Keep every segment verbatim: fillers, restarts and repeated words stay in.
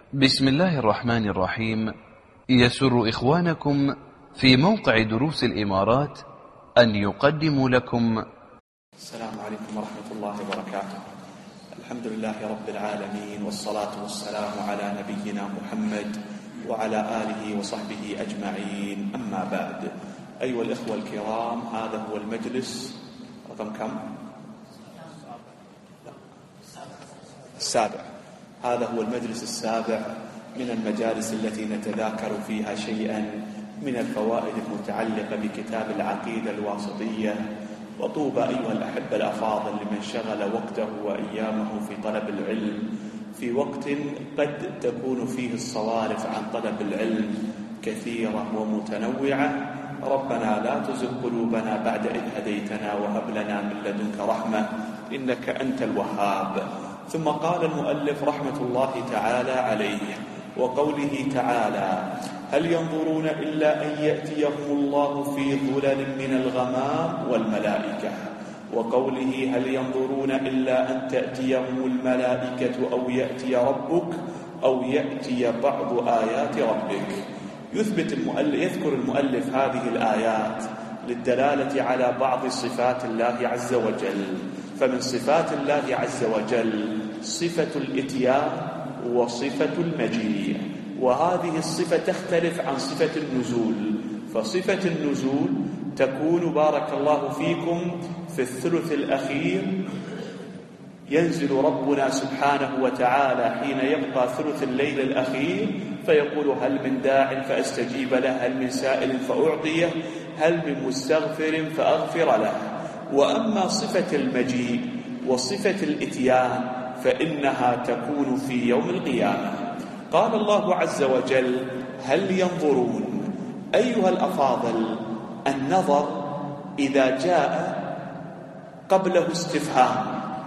بسم الله الرحمن الرحيم. يسر إخوانكم في موقع دروس الإمارات أن يقدموا لكم. السلام عليكم ورحمة الله وبركاته. الحمد لله رب العالمين، والصلاة والسلام على نبينا محمد وعلى آله وصحبه أجمعين، أما بعد. أيها الإخوة الكرام، هذا هو المجلس رقم كم؟ السابع. هذا هو المجلس السابع من المجالس التي نتذاكر فيها شيئا من الفوائد المتعلقة بكتاب العقيدة الواسطية. وطوبى أيها الأحبة الأفاضل لمن شغل وقته وأيامه في طلب العلم في وقت قد تكون فيه الصوارف عن طلب العلم كثيرة ومتنوعة. ربنا لا تزغ قلوبنا بعد إذ هديتنا وهب لنا من لدنك رحمة إنك أنت الوهاب. ثم قال المؤلف رحمة الله تعالى عليه وقوله تعالى: هل ينظرون إلا أن يأتيهم الله في ظلل من الغمام والملائكة. وقوله: هل ينظرون إلا أن تأتيهم الملائكة أو يأتي ربك أو يأتي بعض آيات ربك. يثبت المؤلف يذكر المؤلف هذه الآيات للدلالة على بعض صفات الله عز وجل. فمن صفات الله عز وجل صفة الإتيان وصفة المجيء، وهذه الصفة تختلف عن صفة النزول. فصفة النزول تكون بارك الله فيكم في الثلث الأخير، ينزل ربنا سبحانه وتعالى حين يبقى ثلث الليل الأخير فيقول: هل من داع فأستجيب له، هل من سائل فأعطيه، هل من مستغفر فأغفر له. وأما صفة المجيء وصفة الإتيان فإنها تكون في يوم القيامة. قال الله عز وجل: هل ينظرون. أيها الأفاضل، النظر إذا جاء قبله استفهام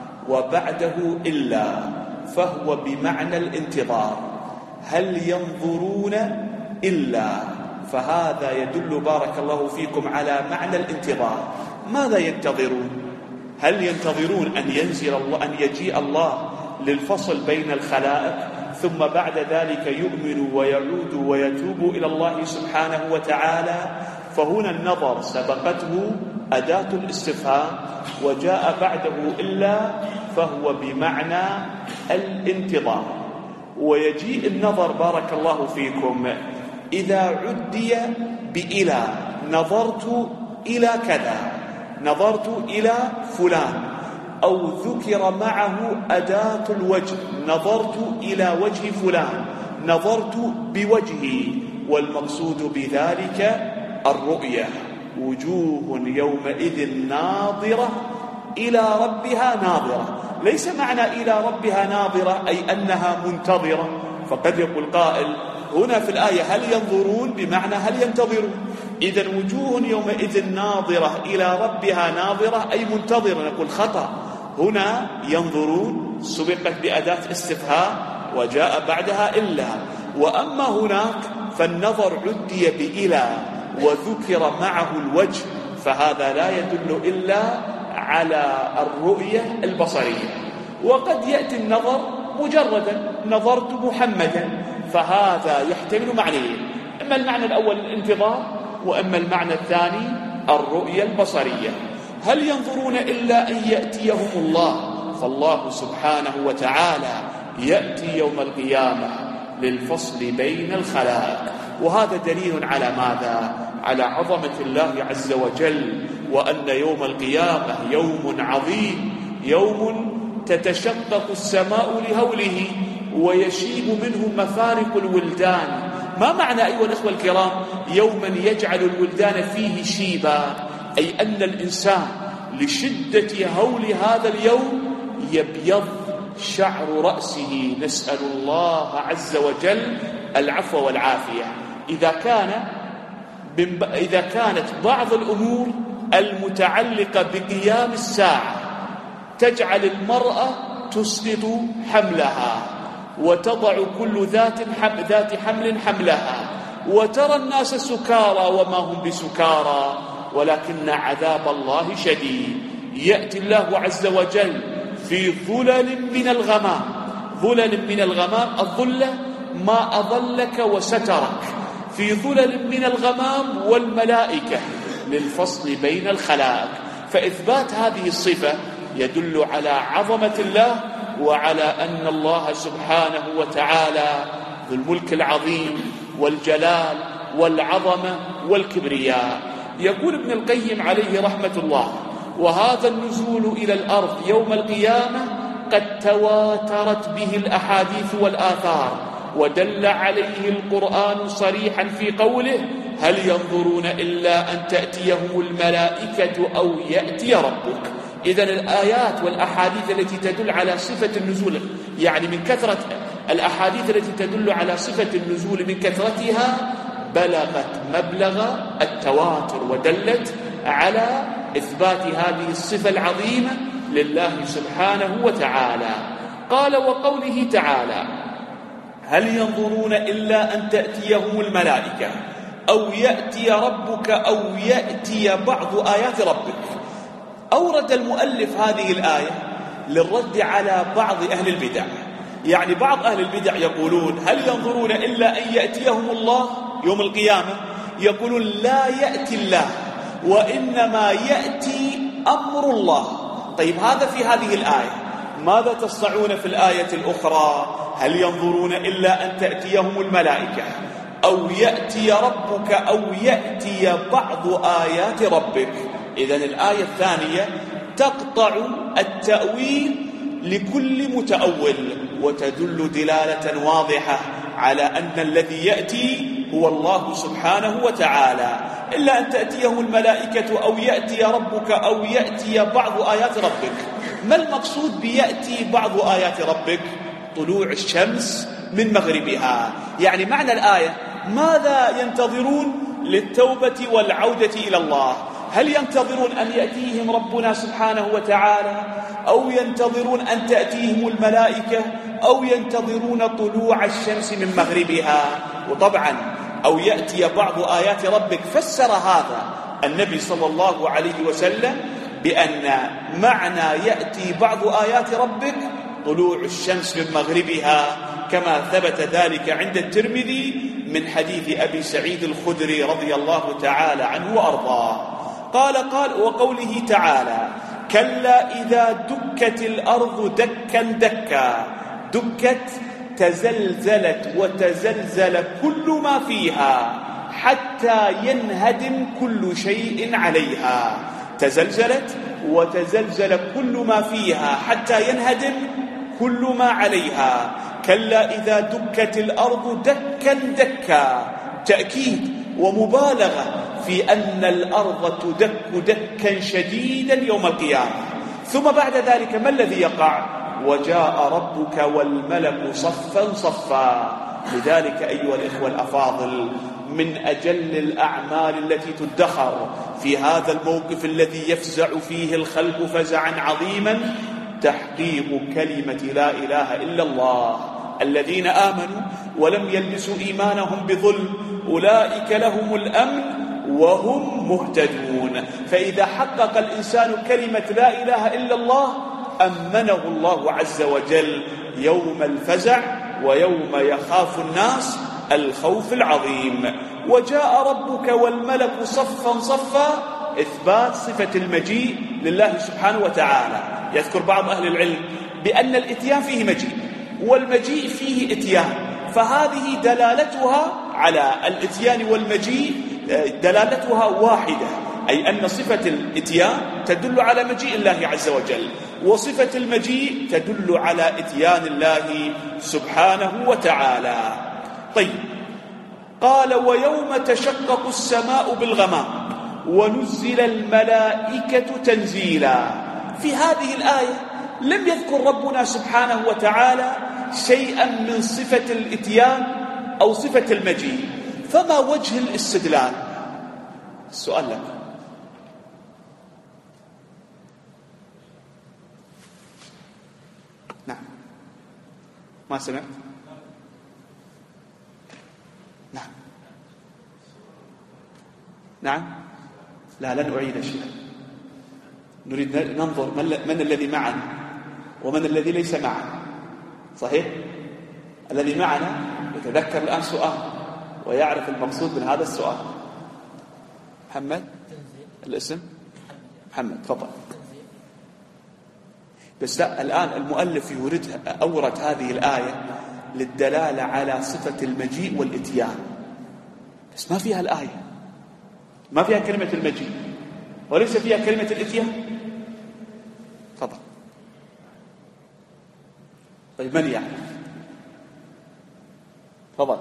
وبعده إلا فهو بمعنى الانتظار. هل ينظرون إلا، فهذا يدل بارك الله فيكم على معنى الانتظار. ماذا ينتظرون؟ هل ينتظرون أن ينزل الله، أن يجيء الله للفصل بين الخلائق ثم بعد ذلك يؤمنوا ويعودوا ويتوبوا إلى الله سبحانه وتعالى؟ فهنا النظر سبقته أداة الاستفهام وجاء بعده إلا فهو بمعنى الانتظار. ويجيء النظر بارك الله فيكم إذا عدي بإلى. نظرت إلى كذا، نظرت إلى فلان، أو ذكر معه أداة الوجه، نظرت إلى وجه فلان، نظرت بوجهي. والمقصود بذلك الرؤية. وجوه يومئذ ناظرة إلى ربها ناظرة. ليس معنى إلى ربها ناظرة أي أنها منتظرة. فقد يقول قائل هنا في الآية هل ينظرون بمعنى هل ينتظرون. إذن وجوه يومئذ ناظرة إلى ربها ناظرة أي منتظرة. نقول خطأ. هنا ينظرون سبقت بأداة استفهام وجاء بعدها إلا. وأما هناك فالنظر عدي بإلى وذكر معه الوجه، فهذا لا يدل إلا على الرؤية البصرية. وقد يأتي النظر مجردا، نظرت محمدا، فهذا يحتمل معنيين: إما المعنى الأول الانتظار، وإما المعنى الثاني الرؤية البصرية. هل ينظرون إلا أن يأتيهم الله. فالله سبحانه وتعالى يأتي يوم القيامة للفصل بين الخلائق، وهذا دليل على ماذا؟ على عظمة الله عز وجل، وأن يوم القيامة يوم عظيم، يوم تتشقق السماء لهوله ويشيب منه مفارق الولدان. ما معنى أيها الأخوة الكرام يوما يجعل الولدان فيه شيبا؟ أي أن الإنسان لشدة هول هذا اليوم يبيض شعر رأسه. نسأل الله عز وجل العفو والعافية. إذا كان إذا كانت بعض الأمور المتعلقة بقيام الساعة تجعل المرأة تسقط حملها وتضع كل ذات حمل, ذات حمل حملها، وترى الناس سكارى وما هم بسكارى، ولكن عذاب الله شديد. يأتي الله عز وجل في ظلل من الغمام. ظلل من الغمام، الظلة ما أظلك وسترك في ظلل من الغمام والملائكة للفصل بين الخلائق. فإثبات هذه الصفة يدل على عظمة الله وعلى أن الله سبحانه وتعالى ذو الملك العظيم والجلال والعظمة والكبرياء. يقول ابن القيم عليه رحمة الله: وهذا النزول إلى الأرض يوم القيامة قد تواترت به الأحاديث والآثار، ودل عليه القرآن صريحا في قوله: هل ينظرون إلا أن تأتيهم الملائكة أو يأتي ربك. إذن الآيات والأحاديث التي تدل على صفة النزول، يعني من كثرة الأحاديث التي تدل على صفة النزول من كثرتها، بلغت مبلغ التواتر ودلت على إثبات هذه الصفة العظيمة لله سبحانه وتعالى. قال: وقوله تعالى: هل ينظرون إلا أن تأتيهم الملائكة أو يأتي ربك أو يأتي بعض آيات ربك. أورد المؤلف هذه الآية للرد على بعض أهل البدع. يعني بعض أهل البدع يقولون: هل ينظرون إلا أن يأتيهم الله يوم القيامة؟ يقولون: لا يأتي الله، وإنما يأتي أمر الله. طيب، هذا في هذه الآية. ماذا تصنعون في الآية الأخرى: هل ينظرون إلا أن تأتيهم الملائكة أو يأتي ربك أو يأتي بعض آيات ربك؟ إذن الآية الثانية تقطع التأويل لكل متأول، وتدل دلالة واضحة على أن الذي يأتي هو الله سبحانه وتعالى. إلا أن تأتيهم الملائكة أو يأتي ربك أو يأتي بعض آيات ربك. ما المقصود بيأتي بعض آيات ربك؟ طلوع الشمس من مغربها. يعني معنى الآية: ماذا ينتظرون للتوبة والعودة إلى الله؟ هل ينتظرون أن يأتيهم ربنا سبحانه وتعالى، أو ينتظرون أن تأتيهم الملائكة، أو ينتظرون طلوع الشمس من مغربها؟ وطبعا أو يأتي بعض آيات ربك فسر هذا النبي صلى الله عليه وسلم بأن معنى يأتي بعض آيات ربك طلوع الشمس من مغربها، كما ثبت ذلك عند الترمذي من حديث أبي سعيد الخدري رضي الله تعالى عنه وأرضاه. قال قال وقوله تعالى: كلا إذا دكت الأرض دكا دكا. دكت تزلزلت وتزلزل كل ما فيها حتى ينهدم كل شيء عليها. تزلزلت وتزلزل كل ما فيها حتى ينهدم كل ما عليها. كلا إذا دكت الأرض دكا دكا، تأكيد ومبالغة في أن الأرض تدك دكا شديدا يوم القيامة. ثم بعد ذلك ما الذي يقع؟ وجاء ربك والملك صفا صفا. لذلك أيها الإخوة الأفاضل، من أجل الأعمال التي تدخر في هذا الموقف الذي يفزع فيه الخلق فزعا عظيما تحقيق كلمة لا إله إلا الله. الذين آمنوا ولم يلبسوا إيمانهم بظلم أولئك لهم الأمن وهم مهتدون. فإذا حقق الإنسان كلمة لا إله إلا الله أمنه الله عز وجل يوم الفزع ويوم يخاف الناس الخوف العظيم. وجاء ربك والملك صفا صفا، إثبات صفة المجيء لله سبحانه وتعالى. يذكر بعض أهل العلم بأن الإتيان فيه مجيء والمجيء فيه إتيان، فهذه دلالتها على الإتيان والمجيء دلالتها واحدة، أي أن صفة الإتيان تدل على مجيء الله عز وجل، وصفة المجيء تدل على إتيان الله سبحانه وتعالى. طيب، قال: ويوم تشقق السماء بالغمام ونزل الملائكة تنزيلا. في هذه الآية لم يذكر ربنا سبحانه وتعالى شيئا من صفة الإتيان أو صفة المجيء، فما وجه الاستدلال؟ السؤال لك. نعم، ما سمعت؟ نعم نعم لا، لن أعيد شيئا. نريد ننظر من الذي معنا ومن الذي ليس معنا. صحيح؟ الذي معنا يتذكر الآن سؤال ويعرف المقصود من هذا السؤال. محمد الاسم محمد تفضل. بس لا، الآن المؤلف يوردها أورد هذه الآية للدلالة على صفة المجيء والإتيان، بس ما فيها الآية، ما فيها كلمة المجيء وليس فيها كلمة الإتيان. تفضل. طيب من يعرف؟ تفضل.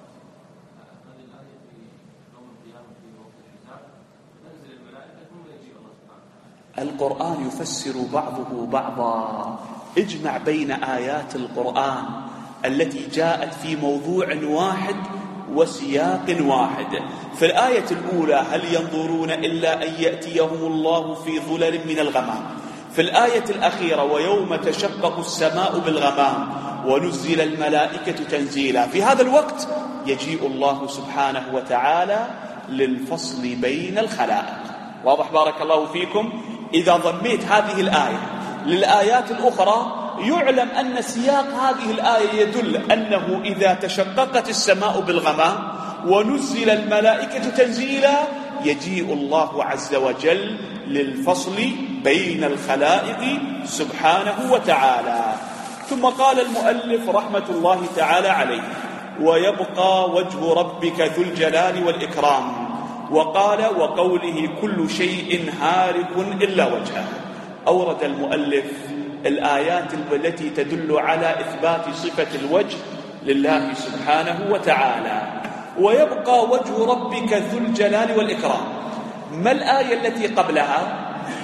القرآن يفسر بعضه بعضا. اجمع بين آيات القرآن التي جاءت في موضوع واحد وسياق واحد. في الآية الأولى هل ينظرون إلا أن يأتيهم الله في ظلل من الغمام. في الآية الأخيرة ويوم تشقق السماء بالغمام ونزل الملائكة تنزيلا. في هذا الوقت يجيء الله سبحانه وتعالى للفصل بين الخلائق. واضح بارك الله فيكم؟ إذا ضميت هذه الآية للآيات الأخرى يعلم أن سياق هذه الآية يدل أنه إذا تشققت السماء بالغمام ونزل الملائكة تنزيلا يجيء الله عز وجل للفصل بين الخلائق سبحانه وتعالى. ثم قال المؤلف رحمة الله تعالى عليه: ويبقى وجه ربك ذو الجلال والإكرام. وقال: وقوله كل شيء هالك إلا وجهه. أورد المؤلف الآيات التي تدل على إثبات صفة الوجه لله سبحانه وتعالى. ويبقى وجه ربك ذو الجلال والإكرام. ما الآية التي قبلها؟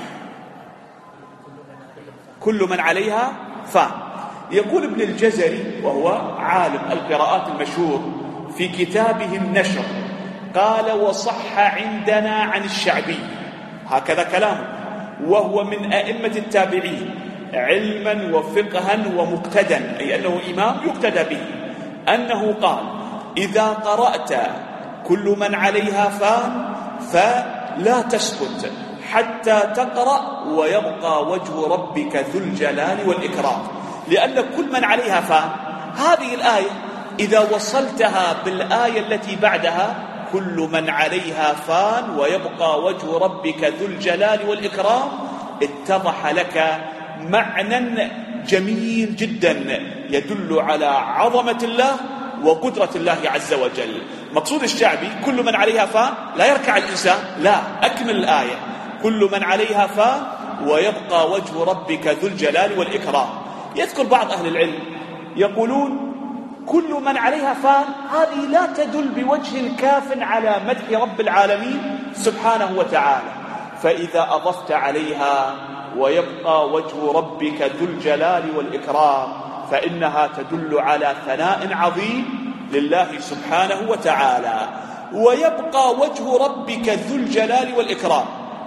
كل من عليها فان. يقول ابن الجزري وهو عالم القراءات المشهور في كتابه النشر قال: وصح عندنا عن الشعبي، هكذا كلامه، وهو من أئمة التابعين علما وفقها ومقتدا، أي أنه إمام يقتدى به، أنه قال: إذا قرأت كل من عليها فان فلا تسكت حتى تقرأ ويبقى وجه ربك ذو الجلال والإكرام. لأن كل من عليها فان هذه الآية إذا وصلتها بالآية التي بعدها كل من عليها فان ويبقى وجه ربك ذو الجلال والإكرام اتضح لك معنى جميل جدا يدل على عظمة الله وقدرة الله عز وجل. مقصود الشعبي كل من عليها فان لا يركع الإنسان، لا، أكمل الآية: كل من عليها فان ويبقى وجه ربك ذو الجلال والإكرام. يذكر بعض أهل العلم يقولون كل من عليها فان هذه لا تدل بوجه كاف على مدح رب العالمين سبحانه وتعالى، فإذا أضفت عليها ويبقى وجه ربك ذو الجلال والإكرام فإنها تدل على ثناء عظيم لله سبحانه وتعالى. ويبقى وجه ربك ذو الجلال والإكرام.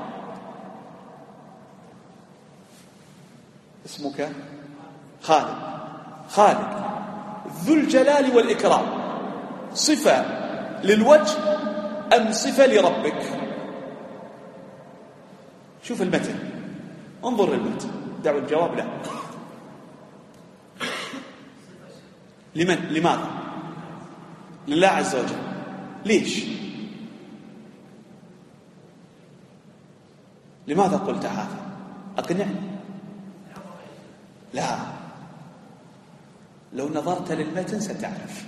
اسمك خالد. خالد ذو الجلال والإكرام صفة للوجه أم صفة لربك؟ شوف المتن، انظر للمتن، دعوا الجواب له. لمن؟ لماذا؟ لله عز وجل. ليش؟ لماذا قلت هذا؟ أقنعني. لا، لو نظرت للمتن ستعرف.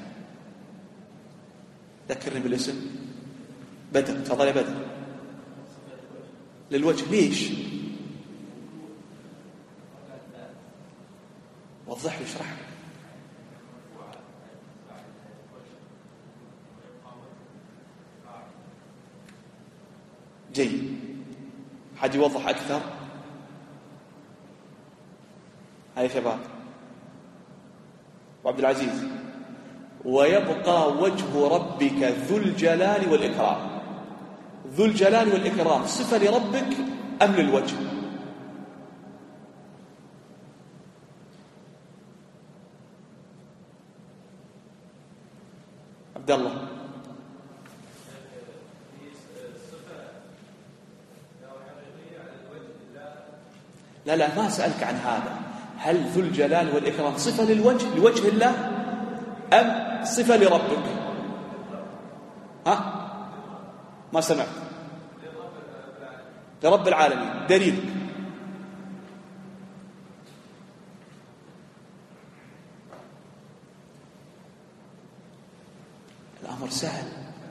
ذكرني بالاسم. بدر، تفضل يا بدر. للوجه. ليش؟ وضح لي، اشرح لي. جيد. حد يوضح أكثر؟ هاي شباب. وعبد العزيز. ويبقى وجه ربك ذو الجلال والإكرام. ذو الجلال والإكرام صفة لربك أم للوجه؟ عبد الله. لا لا، ما أسألك عن هذا. هل ذو الجلال والإكرام صفة للوجه لوجه الله أم صفة لربك؟ ها؟ ما سمعت. لرب العالمين. دليلك؟ الأمر سهل.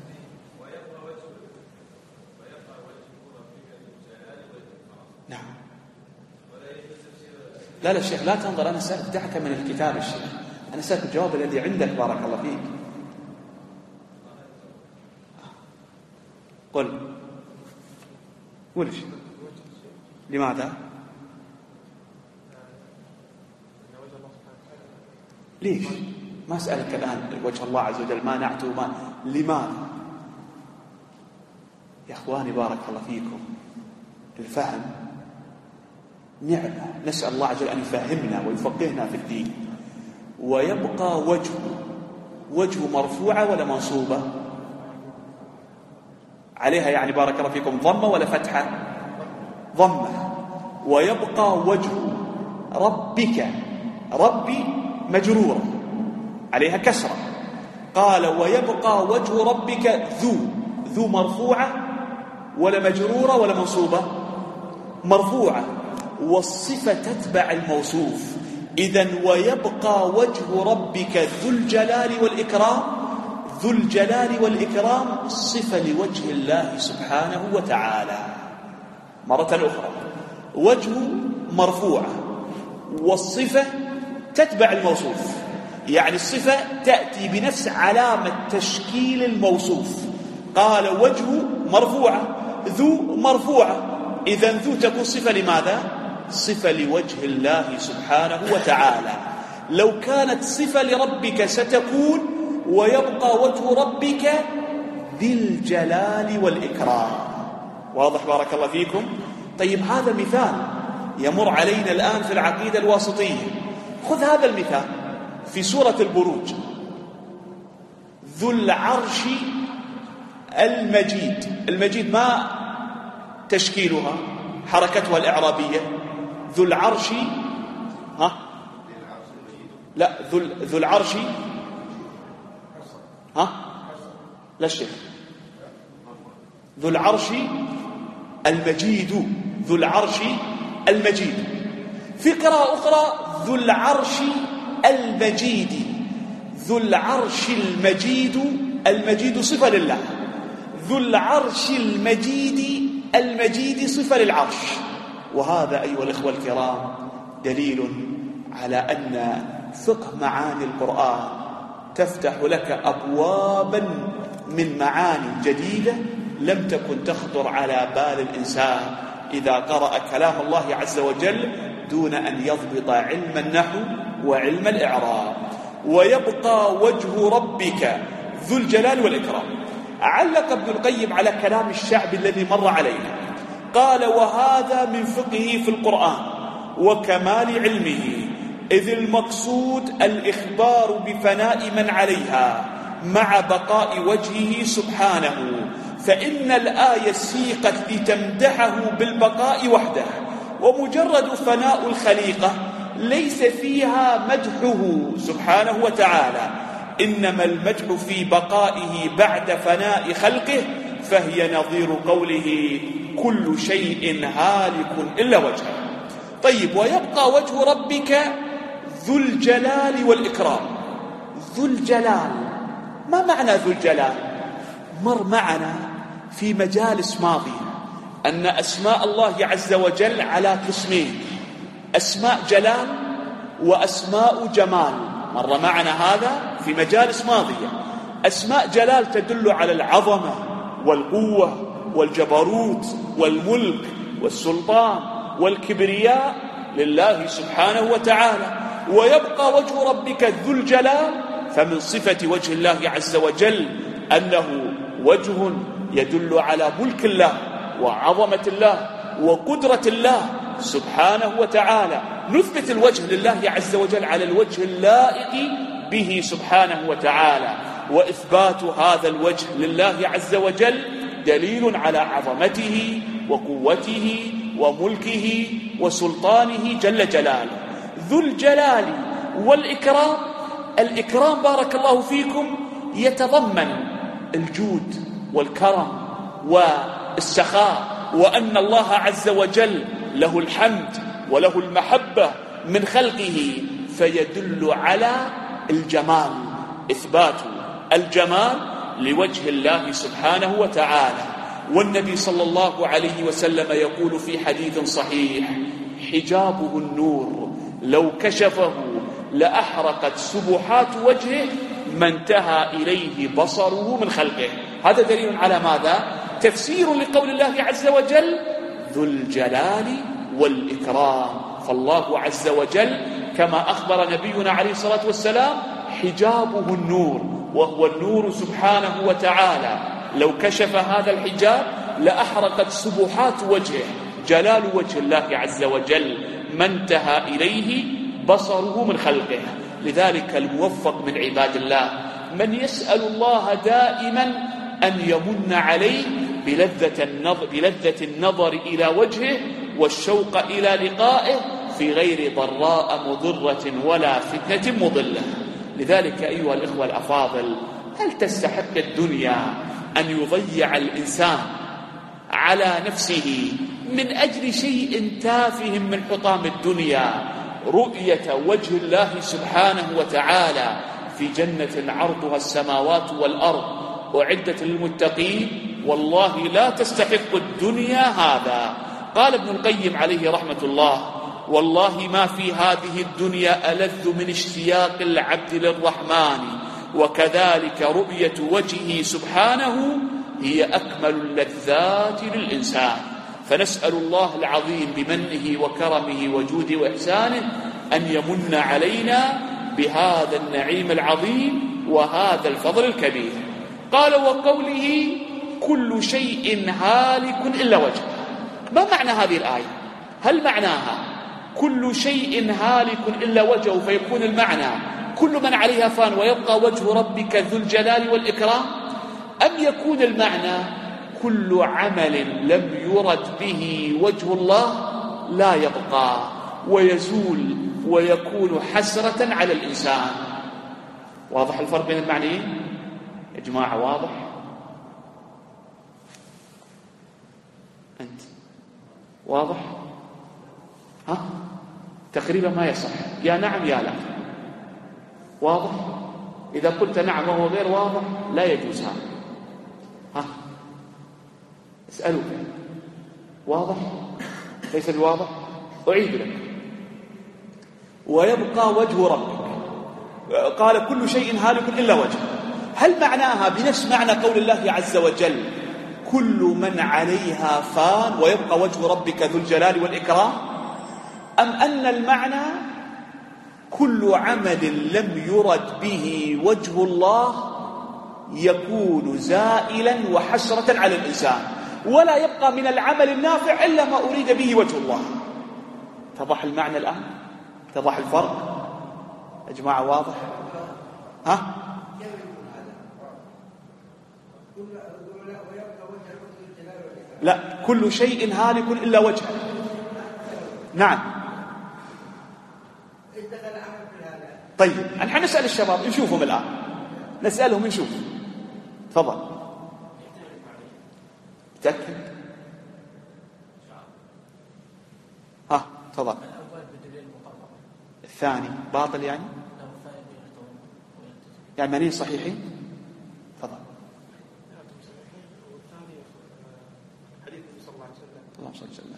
نعم. لا لا الشيخ لا تنظر، أنا سألت دعك من الكتاب الشيخ، أنا سألت الجواب الذي عندك بارك الله فيك. قل قل شيء. لماذا؟ ليش؟ ما أسألك الآن وجه الله عز وجل ما نعته ما لماذا؟ يا أخواني بارك الله فيكم، الفهم نعمة، نسأل الله عز وجل أن يفهمنا ويفقهنا في الدين. ويبقى وجهه، وجه مرفوعة ولا منصوبة؟ عليها يعني بارك الله فيكم ضمة ولا فتحة؟ ضمة. ويبقى وجه ربك، ربي مجرورة عليها كسرة. قال ويبقى وجه ربك ذو، ذو مرفوعة ولا مجرورة ولا منصوبة؟ مرفوعة. والصفة تتبع الموصوف. إذن ويبقى وجه ربك ذو الجلال والإكرام، ذو الجلال والإكرام صفة لوجه الله سبحانه وتعالى. مرة أخرى، وجه مرفوعة والصفة تتبع الموصوف، يعني الصفة تأتي بنفس علامة تشكيل الموصوف. قال وجه مرفوعة، ذو مرفوعة، إذن ذو تكون صفة لماذا؟ صفة لوجه الله سبحانه وتعالى. لو كانت صفة لربك ستكون ويبقى وجه ربك ذي الجلال والإكرام. واضح بارك الله فيكم؟ طيب هذا مثال يمر علينا الآن في العقيدة الواسطية. خذ هذا المثال في سورة البروج، ذو العرش المجيد. المجيد ما تشكيلها حركتها الإعرابية؟ ذو العرش، ها لا ذو, ذو العرش، ها لا الشيخ، ذو العرش المجيد، ذو العرش المجيد. في قراءة أخرى ذو العرش المجيد، ذو العرش المجيد. المجيد صفة لله، ذو العرش المجيد، المجيد صفة للعرش. وهذا أيها الإخوة الكرام دليل على أن فقه معاني القرآن تفتح لك أبوابا من معاني جديدة لم تكن تخطر على بال الإنسان إذا قرأ كلام الله عز وجل دون أن يضبط علم النحو وعلم الإعراب. ويبقى وجه ربك ذو الجلال والإكرام. علق ابن القيم على كلام الشعب الذي مر علينا، قال وهذا من فقهه في القرآن وكمال علمه، إذ المقصود الإخبار بفناء من عليها مع بقاء وجهه سبحانه، فإن الآية سيقت لتمدحه بالبقاء وحده، ومجرد فناء الخليقة ليس فيها مدحه سبحانه وتعالى، إنما المدح في بقائه بعد فناء خلقه، فهي نظير قوله كل شيء هالك إلا وجهه. طيب ويبقى وجه ربك ذو الجلال والإكرام. ذو الجلال، ما معنى ذو الجلال؟ مر معنا في مجالس ماضية أن أسماء الله عز وجل على قسمين، أسماء جلال وأسماء جمال. مر معنا هذا في مجالس ماضية. أسماء جلال تدل على العظمة والقوة والجبروت والملك والسلطان والكبرياء لله سبحانه وتعالى. ويبقى وجه ربك ذو الجلال، فمن صفة وجه الله عز وجل أنه وجه يدل على ملك الله وعظمة الله وقدرة الله سبحانه وتعالى. نثبت الوجه لله عز وجل على الوجه اللائق به سبحانه وتعالى، وإثبات هذا الوجه لله عز وجل دليل على عظمته وقوته وملكه وسلطانه جل جلاله. ذو الجلال والإكرام الإكرام بارك الله فيكم يتضمن الجود والكرم والسخاء، وأن الله عز وجل له الحمد وله المحبة من خلقه، فيدل على الجمال، إثبات الجمال لوجه الله سبحانه وتعالى. والنبي صلى الله عليه وسلم يقول في حديث صحيح: حجابه النور لو كشفه لأحرقت سبحات وجهه ما انتهى إليه بصره من خلقه. هذا دليل على ماذا؟ تفسير لقول الله عز وجل ذو الجلال والإكرام. فالله عز وجل كما أخبر نبينا عليه الصلاة والسلام حجابه النور، وهو النور سبحانه وتعالى، لو كشف هذا الحجاب لأحرقت سبحات وجهه، جلال وجه الله عز وجل ما انتهى إليه بصره من خلقه. لذلك الموفق من عباد الله من يسأل الله دائما أن يمن عليه بلذة النظر, بلذة النظر إلى وجهه والشوق إلى لقائه في غير ضراء مضرة ولا فتنة مضلة. لذلك أيها الإخوة الأفاضل، هل تستحق الدنيا أن يضيع الإنسان على نفسه من أجل شيء تافه من حطام الدنيا، رؤية وجه الله سبحانه وتعالى في جنة عرضها السماوات والأرض أعدت للمتقين؟ والله لا تستحق الدنيا هذا. قال ابن القيم عليه رحمة الله: والله ما في هذه الدنيا ألذ من اشتياق العبد للرحمن، وكذلك رؤية وجهه سبحانه هي أكمل اللذات للإنسان. فنسأل الله العظيم بمنه وكرمه وجوده وإحسانه أن يمن علينا بهذا النعيم العظيم وهذا الفضل الكبير. قال: وقوله كل شيء هالك إلا وجهه. ما معنى هذه الآية؟ هل معناها كل شيء هالك إلا وجهه فيكون المعنى كل من عليها فان ويبقى وجه ربك ذو الجلال والإكرام، أم يكون المعنى كل عمل لم يرد به وجه الله لا يبقى ويزول ويكون حسرة على الإنسان؟ واضح الفرق بين المعنيين يا جماعة؟ واضح؟ أنت واضح؟ ها؟ تقريبا ما يصح، يا نعم يا لا. واضح؟ إذا قلت نعم وهو غير واضح لا يجوز هذا. ها؟ اسألوك. واضح؟ ليس بواضح؟ أعيد لك: ويبقى وجه ربك. قال كل شيء هالك إلا وجهه. هل معناها بنفس معنى قول الله عز وجل كل من عليها فان ويبقى وجه ربك ذو الجلال والإكرام، أم أن المعنى كل عمل لم يرد به وجه الله يكون زائلا وحسرة على الإنسان ولا يبقى من العمل النافع إلا ما أريد به وجه الله؟ اتضح المعنى الآن؟ اتضح الفرق يا جماعة؟ واضح؟ ها؟ لا، كل شيء هالك إلا وجهه. نعم. طيب نحن نسأل الشباب نشوفهم الآن، نسألهم نشوف. تفضل. تأكد. ها تفضل. الثاني باطل يعني؟ يعني مانين صحيحين؟ تفضل. اللهم صل وسلم.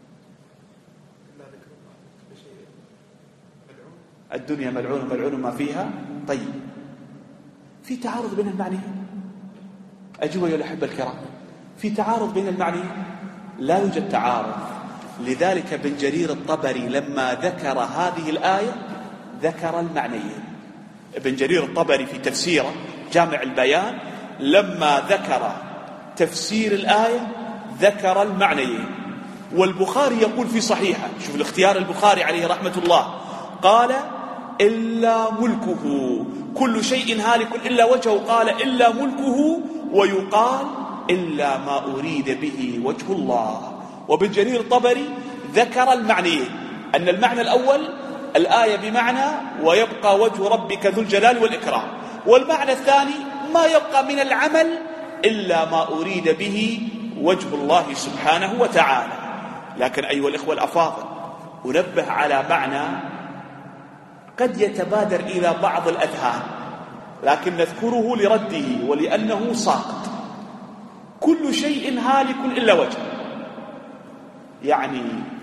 الدنيا ملعون ملعون ما فيها. طيب في تعارض بين المعنيين؟ أجوا يا الأحبة الكرام، في تعارض بين المعنيين؟ لا يوجد تعارض. لذلك ابن جرير الطبري لما ذكر هذه الآية ذكر المعنيين. ابن جرير الطبري في تفسيره جامع البيان لما ذكر تفسير الآية ذكر المعنيين. والبخاري يقول في صحيحه، شوف الاختيار البخاري عليه رحمة الله، قال إلا ملكه، كل شيء هالك إلا وجهه، قال إلا ملكه، ويقال إلا ما أريد به وجه الله. وابن جرير الطبري ذكر المعنيين، أن المعنى الأول الآية بمعنى ويبقى وجه ربك ذو الجلال والإكرام، والمعنى الثاني ما يبقى من العمل إلا ما أريد به وجه الله سبحانه وتعالى. لكن أيها الإخوة الأفاضل، أنبه على معنى قد يتبادر إلى بعض الأذهان، لكن نذكره لرده ولأنه ساقط. كل شيء هالك إلا وجهه، يعني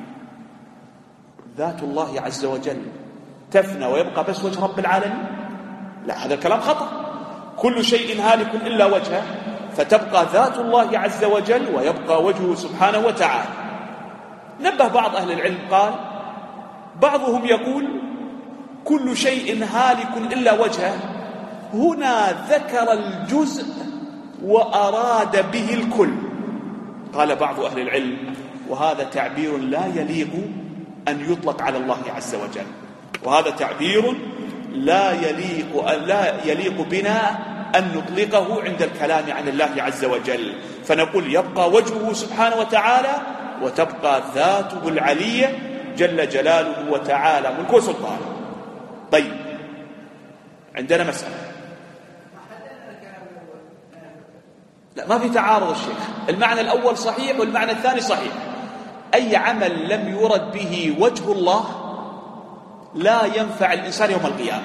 ذات الله عز وجل تفنى ويبقى بس وجه رب العالمين؟ لا، هذا الكلام خطأ. كل شيء هالك إلا وجهه، فتبقى ذات الله عز وجل ويبقى وجهه سبحانه وتعالى. نبه بعض أهل العلم قال بعضهم يقول كل شيء هالك إلا وجهه، هنا ذكر الجزء وأراد به الكل. قال بعض أهل العلم وهذا تعبير لا يليق أن يطلق على الله عز وجل، وهذا تعبير لا يليق لا يليق بنا أن نطلقه عند الكلام عن الله عز وجل، فنقول يبقى وجهه سبحانه وتعالى وتبقى ذاته العلية جل جلاله وتعالى ملك وسلطانه. طيب، عندنا مسألة، لا ما في تعارض الشيخ، المعنى الأول صحيح والمعنى الثاني صحيح. أي عمل لم يرد به وجه الله لا ينفع الإنسان يوم القيامة.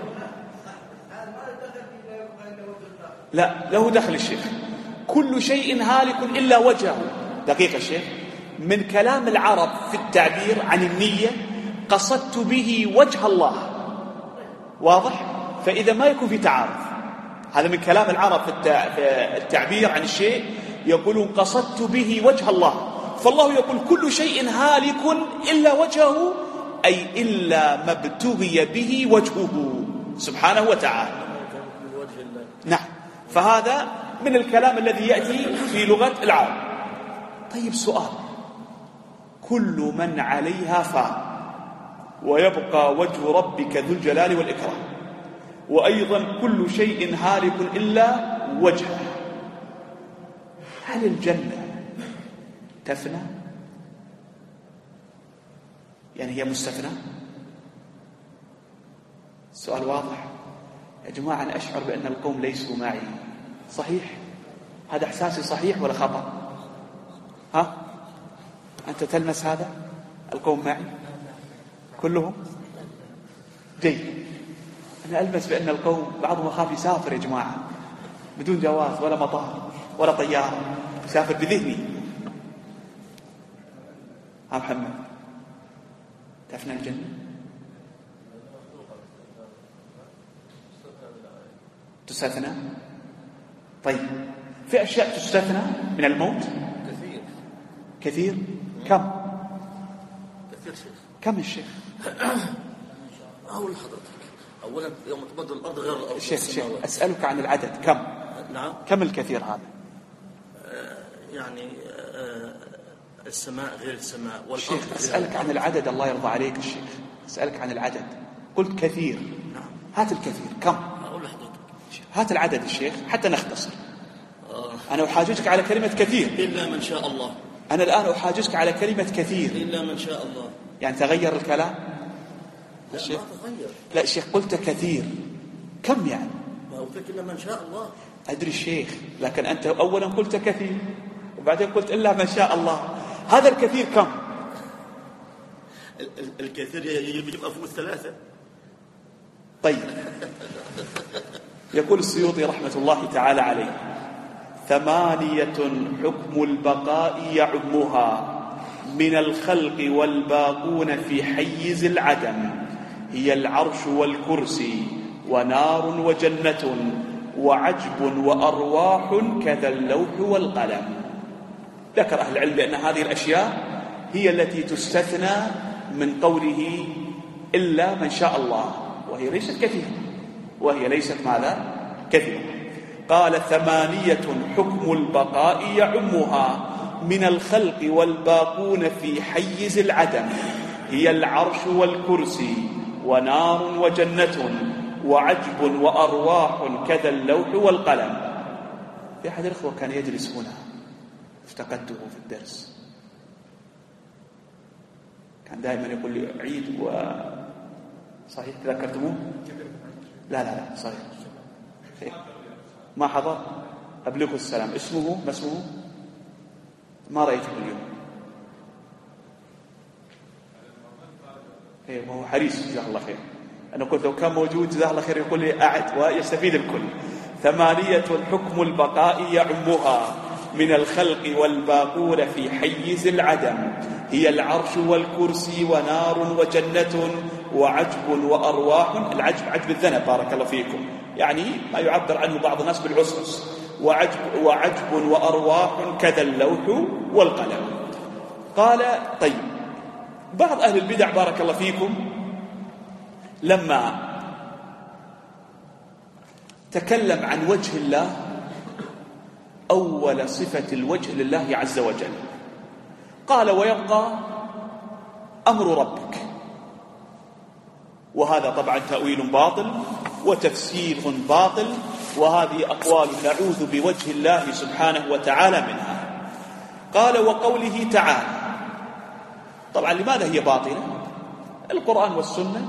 لا، له دخل الشيخ. كل شيء هالك إلا وجهه. دقيقة الشيخ، من كلام العرب في التعبير عن النية قصدت به وجه الله، واضح؟ فإذا ما يكون في تعارض. هذا من كلام العرب في التعبير عن الشيء، يقولون قصدت به وجه الله، فالله يقول كل شيء هالك إلا وجهه، أي إلا ما ابتغي به وجهه سبحانه وتعالى. نعم، فهذا من الكلام الذي يأتي في لغة العرب. طيب سؤال، كل من عليها فان ويبقى وجه ربك ذو الجلال والإكرام، وأيضا كل شيء هالك إلا وجهه، هل الجنة تفنى؟ يعني هي مستثنى؟ السؤال واضح يا جماعة. أنا أشعر بأن القوم ليسوا معي، صحيح؟ هذا إحساسي صحيح ولا خطأ؟ ها؟ أنت تلمس هذا؟ القوم معي كلهم؟ جيد. أنا ألمس بأن القوم بعضهم خاف يسافر يا جماعة بدون جواز ولا مطار ولا طيارة، يسافر بذهني. ها محمد، تفنى الجنة؟ تستثنى؟ طيب، في أشياء تستثنى من الموت؟ كثير. كثير؟ كم؟ كثير شيخ. كم الشيخ؟ أقول لحضرتك، أولا يوم تبدل الأرض غير الأرض. الشيخ الشيخ أسألك عن العدد، كم؟ نعم. كم الكثير هذا؟ آه يعني آه السماء غير السماء والأرض. الشيخ أسألك عن العدد، الله يرضى عليك الشيخ، أسألك عن العدد. قلت كثير. نعم. هات الكثير، كم؟ أقول لحضرتك هات العدد الشيخ حتى نختصر. آه. أنا أحاججك على كلمة كثير. إلا من شاء الله. أنا الآن أحاججك على كلمة كثير. إلا من شاء الله. يعني تغير الكلام؟ لا الشيخ ما تغير. لا الشيخ، قلت كثير، كم يعني؟ ما قلت لك إلا من شاء الله. أدري الشيخ، لكن أنت أولا قلت كثير وبعدين قلت إلا ما شاء الله. هذا الكثير كم؟ ال- ال- الكثير يبقى فوق الثلاثة. طيب، يقول السيوطي رحمة الله تعالى عليه: ثمانية حكم البقاء يعمها، من الخلق والباقون في حيز العدم، هي العرش والكرسي ونار وجنة وعجب وأرواح كذا اللوح والقلم. ذكر أهل العلم بأن هذه الأشياء هي التي تستثنى من قوله إلا من شاء الله، وهي ليست كثيرة، وهي ليست ماذا؟ كثيرة. قال: ثمانية حكم البقاء يعمها، من الخلق والباقون في حيز العدم، هي العرش والكرسي ونار وجنة وعجب وأرواح كذا اللوح والقلم. في أحد الأخوة كان يجلس هنا، افتقدته في الدرس، كان دائما يقول لي: عيد صحيح تذكرتموه؟ لا لا لا صحيح. ما حضر؟ أبلغه السلام. اسمه ما اسمه؟ ما رأيته اليوم. ايه هو حريص جزاه الله خير. أنا قلت لو كان موجود جزاه الله خير يقول لي أعد ويستفيد الكل. ثمانية حكم البقاء يعمها من الخلق والباقون في حيز العدم، هي العرش والكرسي ونار وجنة وعجب وأرواح. العجب عجب الذنب بارك الله فيكم، يعني ما يعبر عنه بعض الناس بالعسس. وعجب, وعجب وأرواح كذا اللوح والقلم. قال طيب بعض أهل البدع بارك الله فيكم لما تكلم عن وجه الله، أول صفة الوجه لله عز وجل قال ويبقى أمر ربك. وهذا طبعا تأويل باطل وتفسير باطل، وهذه أقوال نعوذ بوجه الله سبحانه وتعالى منها. قال وقوله تعالى، طبعا لماذا هي باطلة؟ القرآن والسنة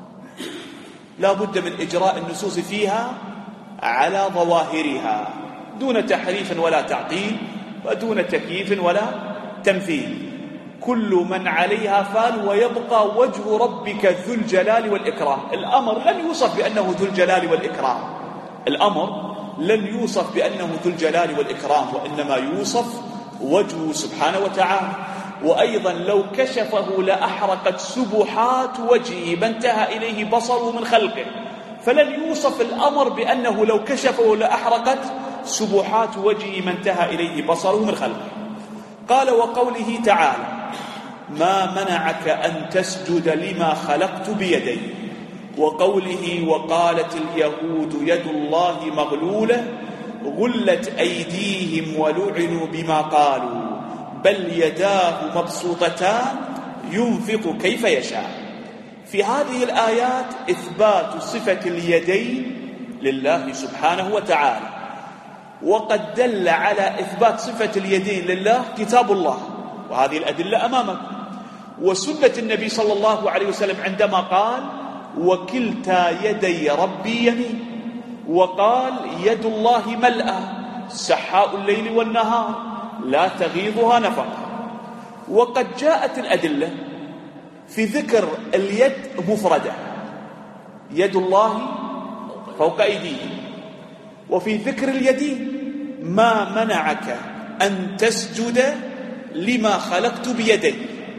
لا بد من إجراء النصوص فيها على ظواهرها دون تحريف ولا تعطيل ودون تكييف ولا تمثيل. كل من عليها فان ويبقى وجه ربك ذو الجلال والإكرام. الأمر لن يوصف بأنه ذو الجلال والإكرام، الأمر لن يوصف بأنه ذو الجلال والإكرام، وإنما يوصف وجهه سبحانه وتعالى. وأيضا لو كشفه لأحرقت سبحات وجهه ما انتهى إليه بصره من خلقه، فلن يوصف الأمر بأنه لو كشفه لأحرقت سبحات وجهه ما انتهى إليه بصره من خلقه. قال وقوله تعالى ما منعك أن تسجد لما خلقت بيدي. وقوله وقالت اليهود يد الله مغلولة غلت أيديهم ولعنوا بما قالوا بل يداه مبسوطتان ينفق كيف يشاء. في هذه الآيات إثبات صفة اليدين لله سبحانه وتعالى، وقد دل على إثبات صفة اليدين لله كتاب الله، وهذه الأدلة أمامكم، وسنة النبي صلى الله عليه وسلم عندما قال وكلتا يدي ربي يمين، وقال يد الله ملأى سحاء الليل والنهار لا تغيضها نفقة. وقد جاءت الأدلة في ذكر اليد مفردة، يد الله فوق أيديهم، وفي ذكر اليدين ما منعك أن تسجد لما خلقت بيدي،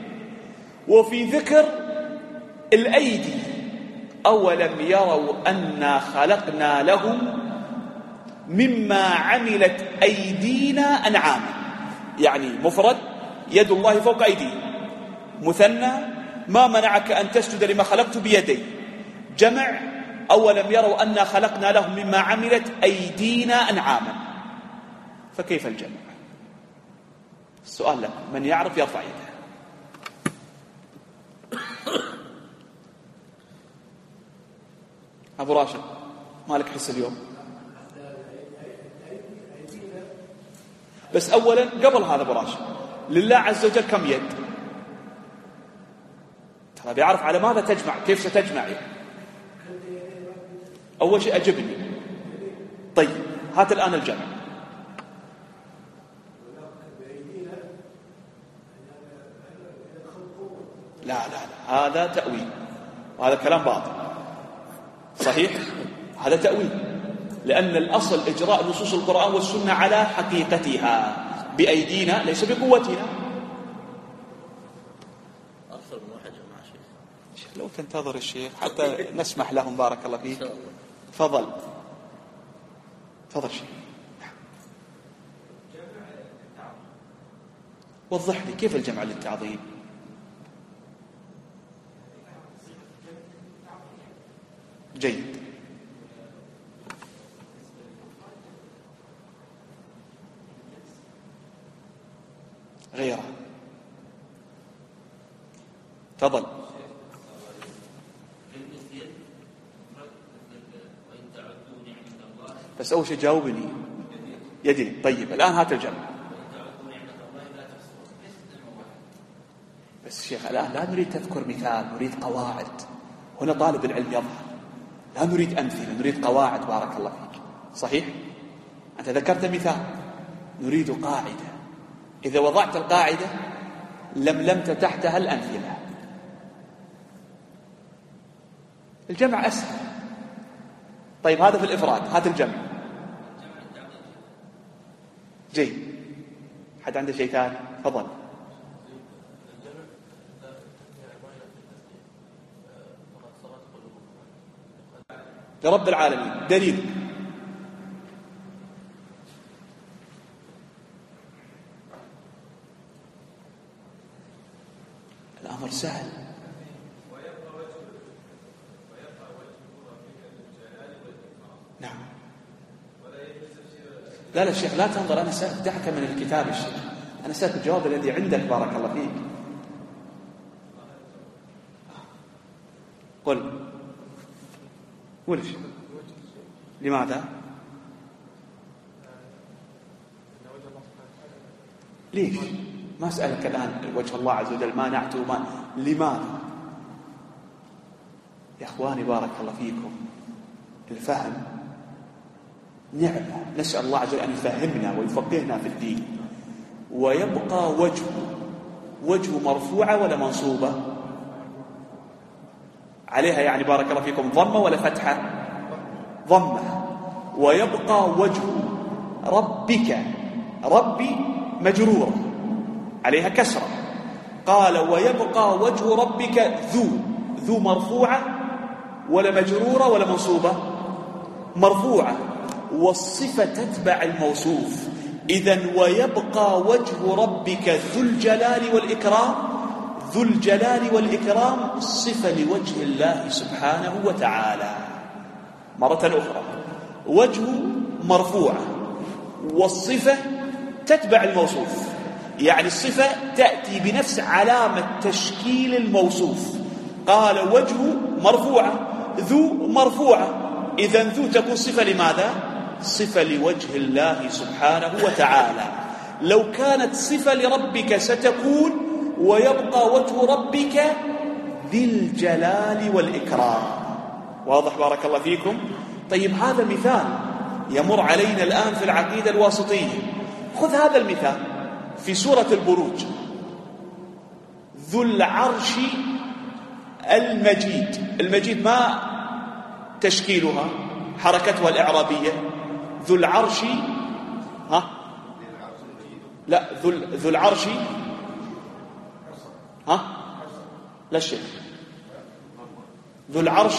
وفي ذكر الأيدي أولم يروا أنا خلقنا لهم مما عملت أيدينا أنعاما، يعني مفرد يد الله فوق أيديهم، مثنى ما منعك أن تسجد لما خلقت بيدي، جمع أولم يروا أنا خلقنا لهم مما عملت أيدينا أنعاما. فكيف الجمع؟ السؤال لك، من يعرف يرفع يده. أبو راشد مالك حس اليوم؟ بس أولا قبل هذا أبو راشد، لله عز وجل كم يد؟ ترى بيعرف على ماذا تجمع، كيف ستجمع يعني. أول شيء أجبني. طيب هات الآن الجمع. لا لا لا هذا تأويل، وهذا كلام باطل. صحيح هذا تأويل، لأن الأصل إجراء نصوص القرآن والسنة على حقيقتها بأيدينا ليس بقوتنا. أكثر من واحد مع شيخ. لو تنتظر الشيخ حتى نسمح لهم بارك الله فيك. تفضل تفضل شيخ. وضح لي كيف الجمع للتعظيم. جيد. غيره. تفضل. بس أول شيء جاوبني. يدي. طيب الآن هات الجمع. بس شيخ الآن لا نريد تذكر مثال، نريد قواعد. هنا طالب العلم يظهر، لا نريد أمثلة، نريد قواعد. بارك الله فيك. صحيح؟ أنت ذكرت مثال، نريد قاعدة. إذا وضعت القاعدة لملمت تحتها الأمثلة. الجمع أسهل. طيب هذا في الإفراد، هذا الجمع جيد. حد عنده شيء ثاني؟ تفضل. لرب العالمين دليل. الأمر سهل. نعم. لا لا الشيخ لا تنظر، أنا سأفتحك من الكتاب الشيخ، أنا سألت الجواب الذي عندك. بارك الله فيك. قل قل لماذا؟ ليش؟ ما أسألك الآن وجه الله عز وجل، ما نعته ما لماذا؟ يا أخواني بارك الله فيكم، الفهم نعمة، نسأل الله عز وجل أن يفهمنا ويفقهنا في الدين. ويبقى وجه وجه مرفوعة ولا منصوبة عليها؟ يعني بارك الله فيكم ضمة ولا فتحة؟ ضمة. ويبقى وجه ربك، ربي مجرورة عليها كسرة. قال ويبقى وجه ربك ذو، ذو مرفوعة ولا مجرورة ولا منصوبة؟ مرفوعة. والصفة تتبع الموصوف. إذن ويبقى وجه ربك ذو الجلال والإكرام، ذو الجلال والإكرام صفة لوجه الله سبحانه وتعالى. مرة أخرى، وجه مرفوعة والصفة تتبع الموصوف، يعني الصفة تأتي بنفس علامة تشكيل الموصوف. قال وجه مرفوعة، ذو مرفوعة، إذن ذو تكون صفة لماذا؟ صفة لوجه الله سبحانه وتعالى. لو كانت صفة لربك ستكون ويبقى وجه ربك ذي الجلال والإكرام. واضح بارك الله فيكم؟ طيب هذا مثال يمر علينا الآن في العقيدة الواسطية. خذ هذا المثال في سورة البروج، ذو العرش المجيد. المجيد ما تشكيلها؟ حركتها الإعرابية ذو العرش، ها لا ذو, ذو العرش، ها لا شيء، ذو العرش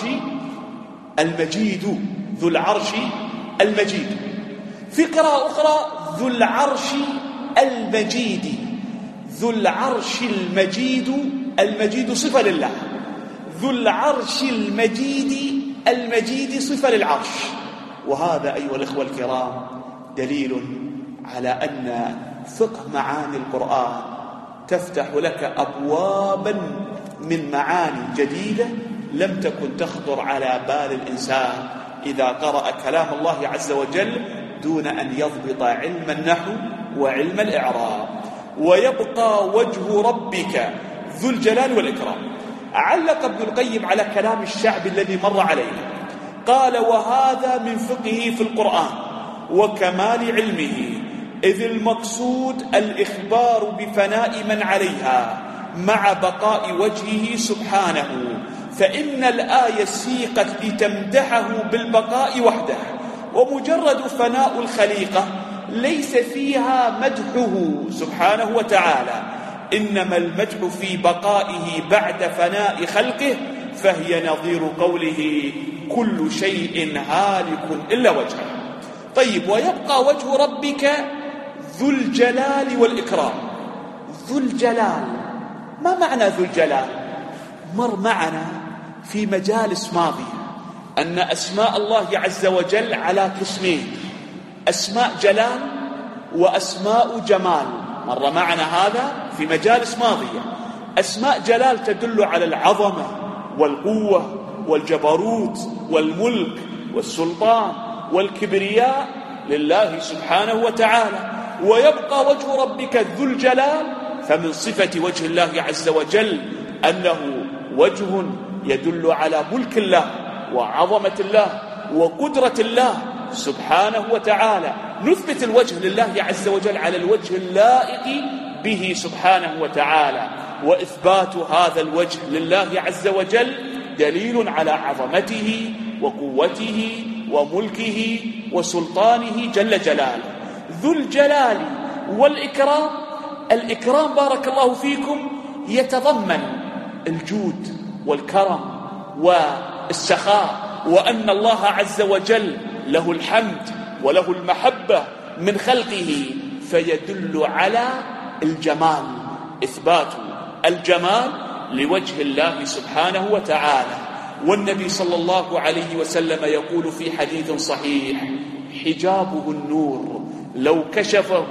المجيد، ذو العرش المجيد. في قراءة أخرى ذو العرش المجيد، ذو العرش المجيد، المجيد صفة لله، ذو العرش المجيد، المجيد صفة للعرش. وهذا أيها الإخوة الكرام دليل على أن فقه معاني القرآن تفتح لك أبوابا من معاني جديدة لم تكن تخطر على بال الإنسان إذا قرأ كلام الله عز وجل دون أن يضبط علم النحو وعلم الإعراب. ويبقى وجه ربك ذو الجلال والإكرام. علق ابن القيم على كلام الشعب الذي مر علينا، قال وهذا من فقهه في القرآن وكمال علمه، إذ المقصود الإخبار بفناء من عليها مع بقاء وجهه سبحانه، فإن الآية سيقت لتمدحه بالبقاء وحده، ومجرد فناء الخليقة ليس فيها مدحه سبحانه وتعالى، إنما المدح في بقائه بعد فناء خلقه، فهي نظير قوله كل شيء هالك إلا وجهه. طيب ويبقى وجه ربك ذو الجلال والإكرام. ذو الجلال، ما معنى ذو الجلال؟ مر معنا في مجالس ماضية أن أسماء الله عز وجل على قسمين، أسماء جلال وأسماء جمال. مر معنا هذا في مجالس ماضية. أسماء جلال تدل على العظمة والقوة والجبروت والملك والسلطان والكبرياء لله سبحانه وتعالى. ويبقى وجه ربك ذو الجلال، فمن صفة وجه الله عز وجل أنه وجه يدل على ملك الله وعظمة الله وقدرة الله سبحانه وتعالى. نثبت الوجه لله عز وجل على الوجه اللائق به سبحانه وتعالى، وإثبات هذا الوجه لله عز وجل دليل على عظمته وقوته وملكه وسلطانه جل جلاله. ذو الجلال والإكرام، الإكرام بارك الله فيكم يتضمن الجود والكرم والسخاء، وأن الله عز وجل له الحمد وله المحبة من خلقه، فيدل على الجمال، إثبات الجمال لوجه الله سبحانه وتعالى. والنبي صلى الله عليه وسلم يقول في حديث صحيح: حجابه النور لو كشفه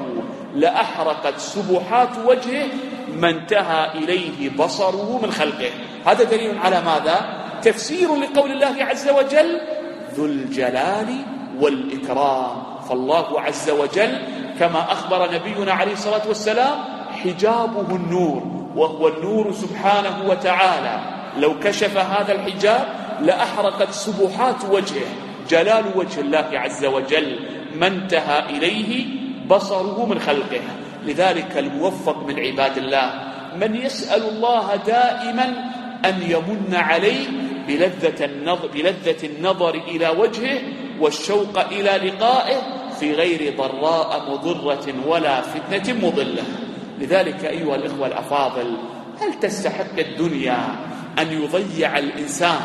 لأحرقت سبحات وجهه ما انتهى إليه بصره من خلقه. هذا دليل على ماذا؟ تفسير لقول الله عز وجل ذو الجلال والإكرام. فالله عز وجل كما أخبر نبينا عليه الصلاة والسلام حجابه النور، وهو النور سبحانه وتعالى، لو كشف هذا الحجاب لأحرقت سبحات وجهه، جلال وجه الله عز وجل ما انتهى إليه بصره من خلقه. لذلك الموفق من عباد الله من يسأل الله دائما أن يمن عليه بلذة النظر, بلذة النظر إلى وجهه والشوق إلى لقائه في غير ضراء مضرة ولا فتنة مضلة. لذلك أيها الإخوة الأفاضل، هل تستحق الدنيا أن يضيع الإنسان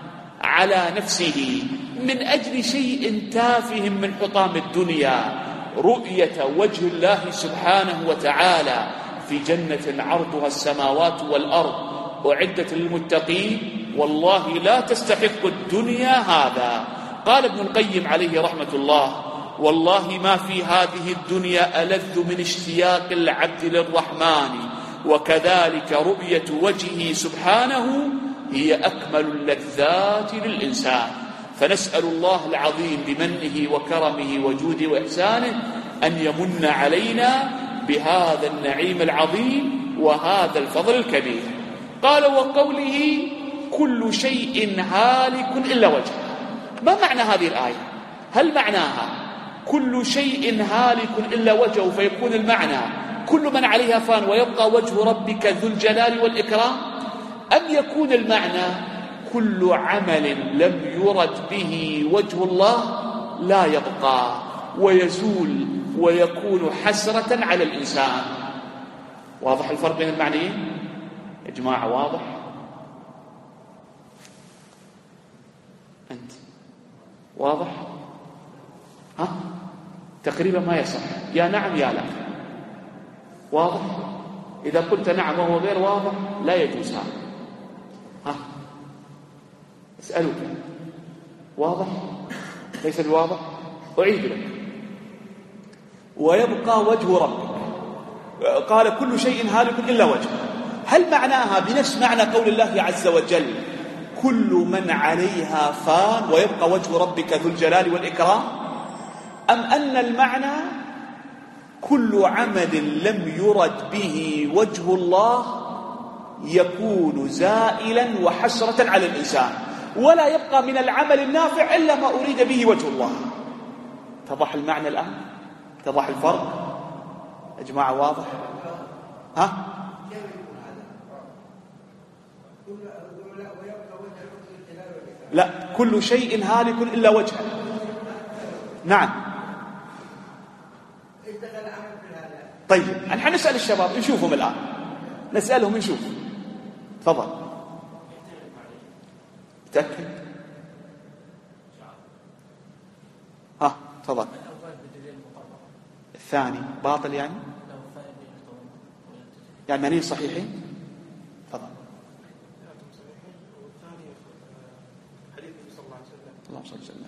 على نفسه من أجل شيء تافه من حطام الدنيا، رؤية وجه الله سبحانه وتعالى في جنة عرضها السماوات والأرض أعدت للمتقين؟ والله لا تستحق الدنيا هذا. قال ابن القيم عليه رحمة الله: والله ما في هذه الدنيا ألذ من اشتياق العبد للرحمن، وكذلك رؤية وجهه سبحانه هي أكمل اللذات للإنسان. فنسأل الله العظيم بمنه وكرمه وجوده وإحسانه أن يمن علينا بهذا النعيم العظيم وهذا الفضل الكبير. قال: وقوله كل شيء هالك إلا وجهه. ما معنى هذه الآية؟ هل معناها كل شيء هالك إلا وجهه فيكون المعنى كل من عليها فان ويبقى وجه ربك ذو الجلال والإكرام، أم يكون المعنى كل عمل لم يرد به وجه الله لا يبقى ويزول ويكون حسرة على الإنسان؟ واضح الفرق بين المعنيين يا جماعة؟ واضح؟ أنت واضح؟ ها؟ تقريبا ما يصح، يا نعم يا لا. واضح؟ إذا قلت نعم وهو غير واضح لا يجوز هذا. ها؟ أسألك، واضح؟ ليس بواضح؟ أعيد لك: ويبقى وجه ربك. قال كل شيء هالك إلا وجهه. هل معناها بنفس معنى قول الله عز وجل كل من عليها فان ويبقى وجه ربك ذو الجلال والإكرام، أم أن المعنى كل عمل لم يرد به وجه الله يكون زائلا وحسرة على الإنسان ولا يبقى من العمل النافع إلا ما أريد به وجه الله؟ اتضح المعنى الآن؟ اتضح الفرق يا جماعة؟ واضح؟ ها؟ لا، كل شيء هالك إلا وجهه. نعم. طيب نحن نسأل الشباب نشوفهم الآن، نسألهم نشوف. تفضل. تأكد. ها تفضل. الثاني باطل يعني؟ يعني معنين صحيحين؟ تفضل. اللهم صل وسلم.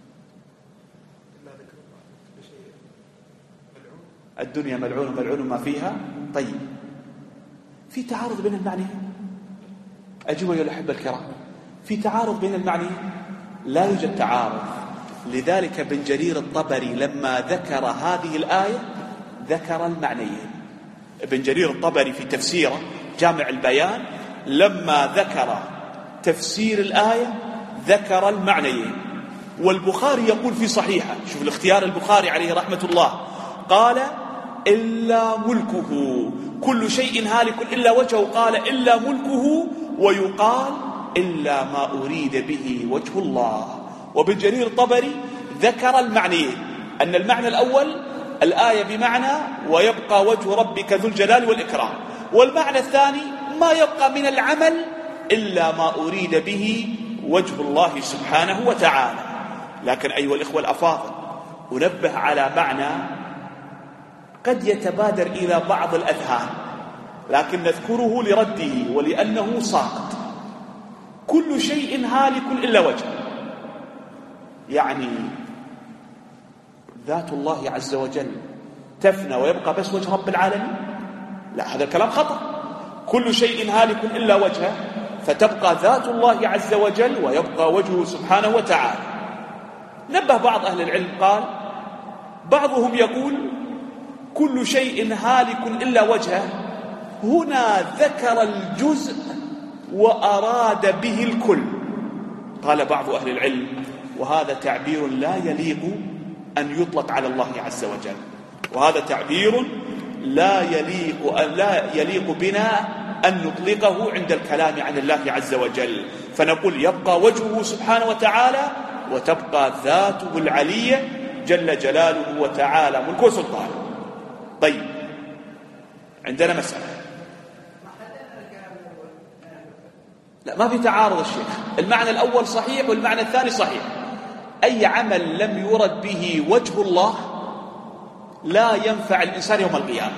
الدنيا ملعون ملعون ما فيها. طيب في تعارض بين المعنيين؟ أجيب يا الأحبة الكرام، في تعارض بين المعنيين؟ لا يوجد تعارض. لذلك ابن جرير الطبري لما ذكر هذه الآية ذكر المعنيين. ابن جرير الطبري في تفسيره جامع البيان لما ذكر تفسير الآية ذكر المعنيين، والبخاري يقول في صحيحه، شوف الاختيار البخاري عليه رحمة الله، قال إلا ملكه، كل شيء هالك إلا وجهه، قال إلا ملكه، ويقال إلا ما أريد به وجه الله. وابن جرير الطبري ذكر المعنيين، أن المعنى الأول الآية بمعنى ويبقى وجه ربك ذو الجلال والإكرام، والمعنى الثاني ما يبقى من العمل إلا ما أريد به وجه الله سبحانه وتعالى. لكن أيها الإخوة الأفاضل، أنبه على معنى قد يتبادر إلى بعض الأذهان، لكن نذكره لرده ولأنه ساقط. كل شيء هالك إلا وجهه، يعني ذات الله عز وجل تفنى ويبقى بس وجه رب العالمين؟ لا، هذا الكلام خطأ. كل شيء هالك إلا وجهه، فتبقى ذات الله عز وجل ويبقى وجهه سبحانه وتعالى. نبه بعض أهل العلم، قال بعضهم يقول كل شيء هالك إلا وجهه، هنا ذكر الجزء وأراد به الكل. قال بعض أهل العلم وهذا تعبير لا يليق أن يطلق على الله عز وجل، وهذا تعبير لا يليق لا يليق بنا أن نطلقه عند الكلام عن الله عز وجل، فنقول يبقى وجهه سبحانه وتعالى وتبقى ذاته العلية جل جلاله وتعالى ملكه وسلطانه. طيب، عندنا مسألة، لا ما في تعارض الشيخ، المعنى الأول صحيح والمعنى الثاني صحيح. أي عمل لم يرد به وجه الله لا ينفع الإنسان يوم القيامة.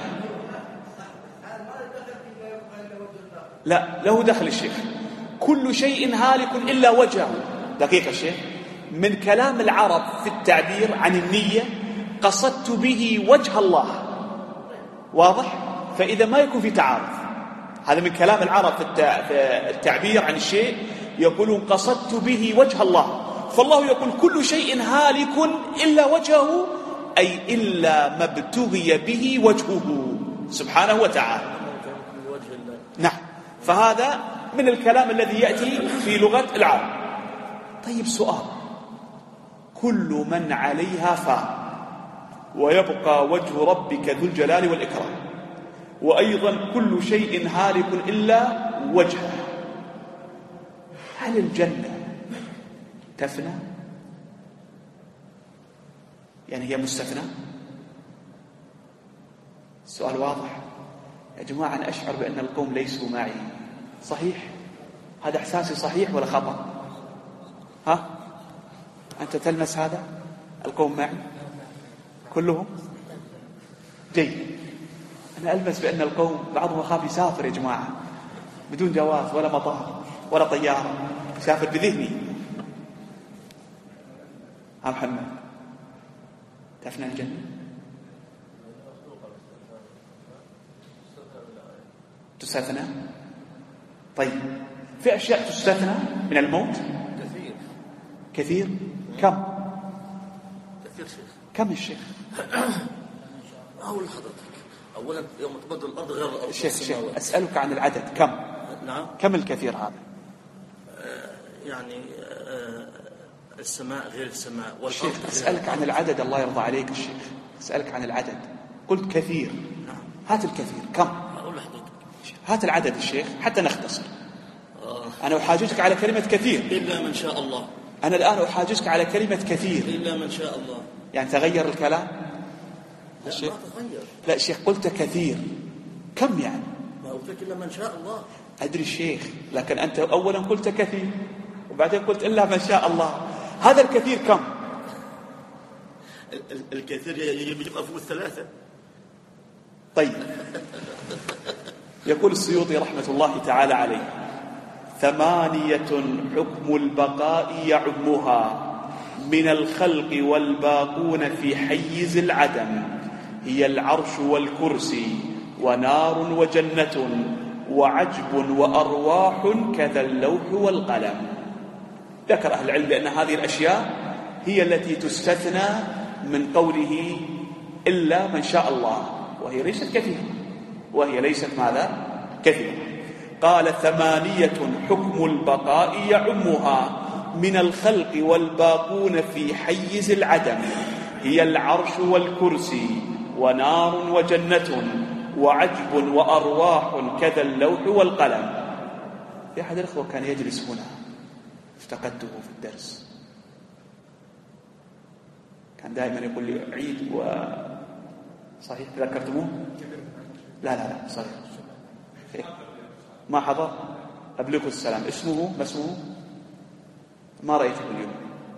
لا، له دخل الشيخ. كل شيء هالك إلا وجهه. دقيقة الشيخ، من كلام العرب في التعبير عن النية قصدت به وجه الله، واضح؟ فإذا ما يكون في تعارض. هذا من كلام العرب في التعبير عن الشيء، يقولون قصدت به وجه الله، فالله يقول كل شيء هالك إلا وجهه، أي إلا ما ابتغي به وجهه سبحانه وتعالى. نعم، فهذا من الكلام الذي يأتي في لغة العرب. طيب، سؤال، كل من عليها فان ويبقى وجه ربك ذو الجلال والإكرام، وأيضا كل شيء هالك إلا وجهه، هل الجنة تفنى؟ يعني هي مستثنى؟ السؤال واضح يا جماعة. أنا أشعر بأن القوم ليسوا معي، صحيح؟ هذا إحساسي صحيح ولا خطأ؟ ها؟ أنت تلمس هذا؟ القوم معي كلهم؟ جيد. أنا ألمس بأن القوم بعضهم خاف يسافر يا جماعة بدون جواز ولا مطار ولا طيارة، يسافر بذهني. ها محمد، تفنى الجنة؟ تستثنى؟ طيب، في أشياء تستثنى من الموت؟ كثير. كثير؟ كم؟ كثير شيخ. كم الشيخ؟ أقول لحضرتك، أولا يوم تبدل الأرض غير الأرض. شيخ شيخ أسألك عن العدد، كم؟ نعم. كم الكثير هذا؟ آه يعني آه السماء غير السماء والأرض. شيخ أسألك عن العدد، الله يرضى عليك الشيخ، أسألك عن العدد. قلت كثير. نعم. هات الكثير، كم؟ أقول لحضرتك، هات العدد الشيخ حتى نختصر. آه. أنا أحاججك على كلمة كثير. إلا من شاء الله. أنا الآن أحاججك على كلمة كثير. إلا من شاء الله. يعني تغير الكلام؟ لا، الشيخ؟ ما تغير. لا الشيخ، قلت كثير، كم يعني؟ ما قلت لك إلا من شاء الله. أدري الشيخ، لكن أنت أولا قلت كثير وبعدين قلت إلا ما شاء الله. هذا الكثير كم؟ الكثير يبقى فوق الثلاثة. طيب، يقول السيوطي رحمة الله تعالى عليه: ثمانية حكم البقاء يعمها، من الخلق والباقون في حيز العدم، هي العرش والكرسي ونار وجنة وعجب وأرواح كذا اللوح والقلم. ذكر أهل العلم بأن هذه الأشياء هي التي تستثنى من قوله إلا من شاء الله، وهي ليست كثيرة، وهي ليست ماذا؟ كثيرة. قال ثمانية حكم البقاء يعمها من الخلق والباقون في حيز العدم هي العرش والكرسي ونار وجنة وعجب وأرواح كذا اللوح والقلم. في أحد الأخوة كان يجلس هنا افتقدته في الدرس، كان دائما يقول لي عيد و صحيح تذكرتموه؟ لا لا لا صحيح إيه؟ ما حضر؟ أبلغه السلام. اسمه ما اسمه؟ ما رأيته اليوم.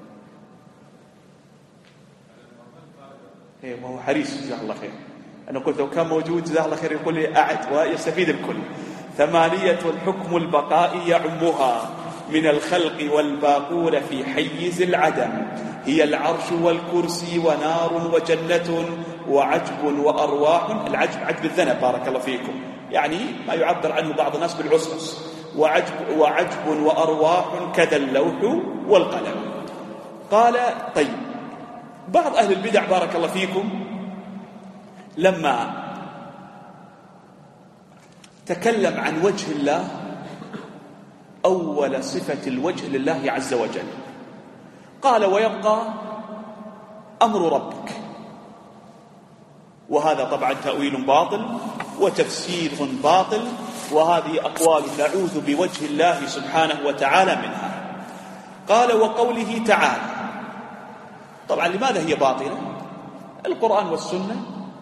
إيه وهو حريص جزاه الله خير. أنا قلت لو كان موجود جزاه الله خير يقول لي أعد ويستفيد الكل. ثمانية حكم البقاء يعمها من الخلق والباقون في حيز العدم هي العرش والكرسي ونار وجنة وعجب وأرواح. العجب عجب الذنب بارك الله فيكم، يعني ما يعبر عنه بعض الناس بالعسعس. وعجب, وعجب وأرواح كذا اللوح والقلم. قال طيب بعض أهل البدع بارك الله فيكم لما تكلم عن وجه الله، أول صفة الوجه لله عز وجل، قال ويبقى أمر ربك. وهذا طبعا تأويل باطل وتفسير باطل، وهذه أقوال نعوذ بوجه الله سبحانه وتعالى منها. قال وقوله تعالى، طبعا لماذا هي باطلة؟ القرآن والسنة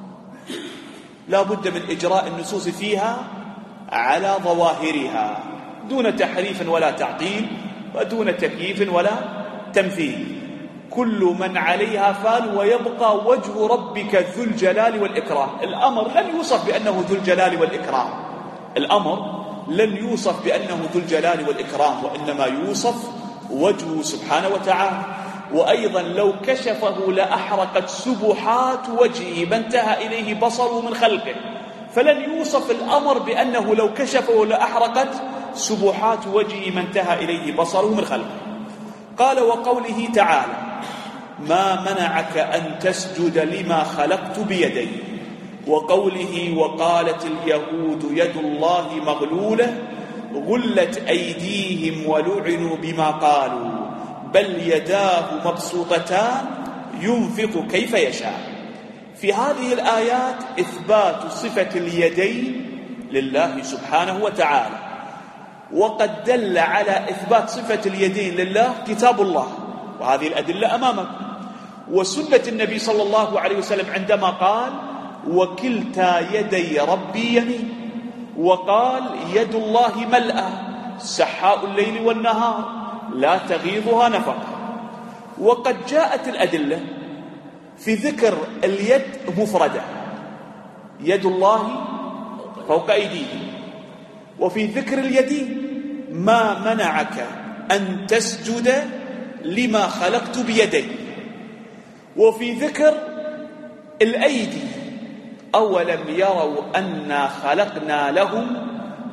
لا بد من إجراء النصوص فيها على ظواهرها دون تحريف ولا تعطيل ودون تكييف ولا تمثيل. كل من عليها فان ويبقى وجه ربك ذو الجلال والإكرام. الأمر لن يوصف بأنه ذو الجلال والإكرام، الأمر لن يوصف بأنه ذو الجلال والإكرام، وإنما يوصف وجهه سبحانه وتعالى. وأيضا لو كشفه لأحرقت سبحات وجهه ما انتهى إليه بصره من خلقه، فلن يوصف الأمر بأنه لو كشفه لأحرقت سبحات وجهه ما انتهى إليه بصره من خلقه. قال وقوله تعالى ما منعك أن تسجد لما خلقت بيدي. وقوله وقالت اليهود يد الله مغلولة غلت أيديهم ولعنوا بما قالوا بل يداه مبسوطتان ينفق كيف يشاء. في هذه الآيات إثبات صفة اليدين لله سبحانه وتعالى، وقد دل على إثبات صفة اليدين لله كتاب الله، وهذه الأدلة أمامكم، وسنة النبي صلى الله عليه وسلم عندما قال وكلتا يدي ربي يمين، وقال يد الله ملأى سحاء الليل والنهار لا تغيضها نفقة. وقد جاءت الأدلة في ذكر اليد مفردة، يد الله فوق أيديهم، وفي ذكر اليدين ما منعك أن تسجد لما خلقت بيدي. وفي ذكر الأيدي أولم يروا أنا خلقنا لهم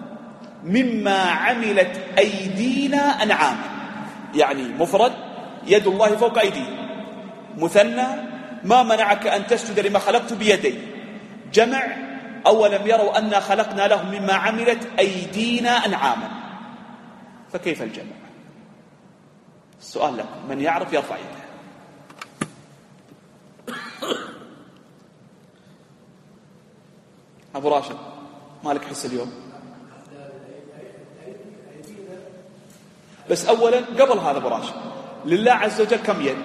مما عملت أيدينا أنعاما، يعني مفرد يد الله فوق أيديهم، مثنى ما منعك أن تسجد لما خلقت بيدي، جمع أولم يروا أنا خلقنا لهم مما عملت أيدينا أنعاما. فكيف الجمع؟ السؤال لكم، من يعرف يرفع يده. أبو راشد مالك حس اليوم؟ بس أولا قبل هذا أبو راشد، لله عز وجل كم يد؟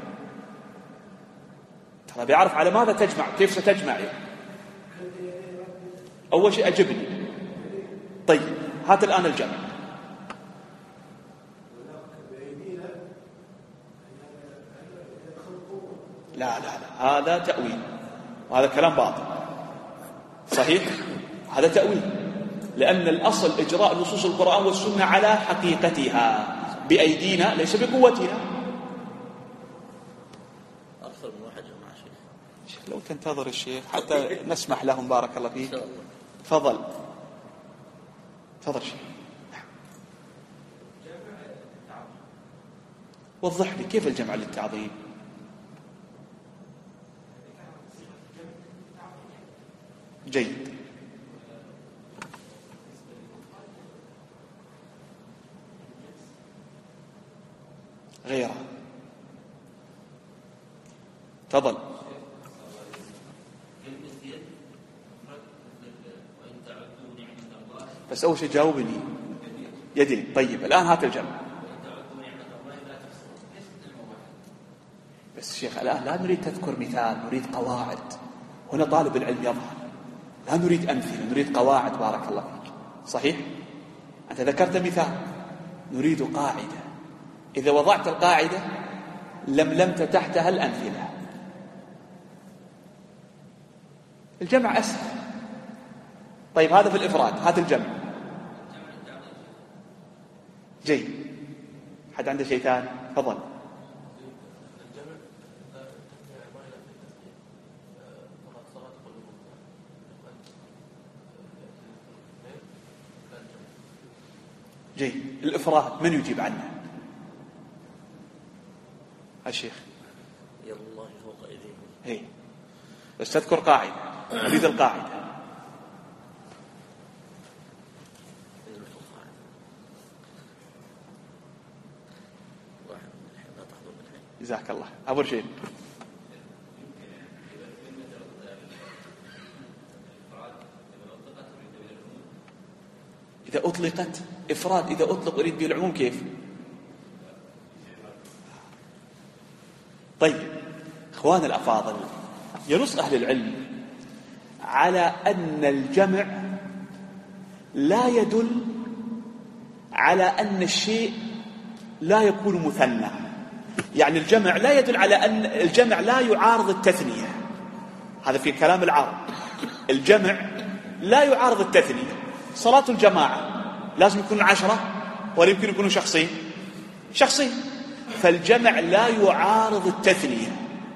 ترى بيعرف على ماذا تجمع، كيف ستجمع يعني. أول شيء أجبني. طيب هات الآن الجمع. لا لا لا هذا تأويل، وهذا كلام باطل. صحيح هذا تأويل، لأن الأصل إجراء نصوص القرآن والسنة على حقيقتها بأيدينا ليس بقوتنا. أكثر من واحد مع شيخ. لو تنتظر الشيخ حتى نسمح لهم بارك الله فيك. تفضل تفضل شيخ. وضح لي كيف الجمع للتعظيم. جيد. تفضل. بس أول شيء جاوبني يدري. طيب الآن هات الجمع. بس شيخ الآن لا نريد تذكر مثال، نريد قواعد. هنا طالب العلم يظهر، لا نريد أمثلة، نريد قواعد. بارك الله فيك. صحيح؟ أنت ذكرت مثال، نريد قاعدة. إذا وضعت القاعدة لملمت تحتها الأمثلة. الجمع أسهل. طيب هذا في الإفراد، هذا الجمع. جيد. حد عنده شيء ثاني؟ تفضل. جيد. الإفراد من يجيب عنه؟ الشيخ. يد الله فوق أيديهم. هي. بس تذكر قاعدة، نريد القاعدة. جزاك الله. أبو رشيد. إذا أطلقت إفراد، إذا أطلق أريد به العموم كيف؟ طيب إخوان الأفاضل، ينص أهل العلم على أن الجمع لا يدل على أن الشيء لا يكون مثنى. يعني الجمع لا يدل على أن الجمع لا يعارض التثنية. هذا في كلام العرب. الجمع لا يعارض التثنية. صلاة الجماعة لازم يكون عشرة ولا يمكن يكونوا شخصين؟ شخصين. فالجمع لا يعارض التثنية.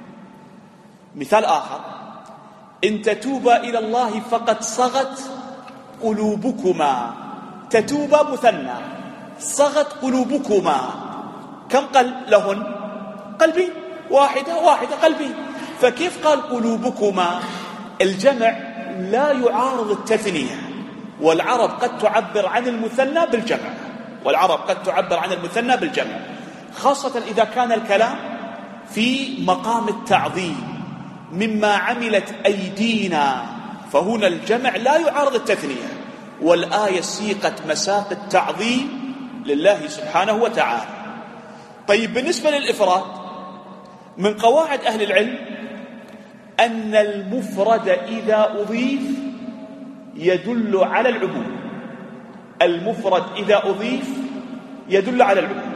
مثال آخر: إن تتوبا إلى الله فقد صغت قلوبكما. تتوبا مثنى، صغت قلوبكما. كم قلب لهن؟ قلبي واحدة واحدة قلبي. فكيف قال قلوبكما؟ الجمع لا يعارض التثنية. والعرب قد تعبر عن المثنى بالجمع، والعرب قد تعبر عن المثنى بالجمع، خاصة إذا كان الكلام في مقام التعظيم مما عملت أيدينا، فهنا الجمع لا يعارض التثنية، والآية سيقت مساق التعظيم لله سبحانه وتعالى. طيب بالنسبة للإفراد، من قواعد أهل العلم أن المفرد إذا أضيف يدل على العموم. المفرد إذا أضيف يدل على العموم.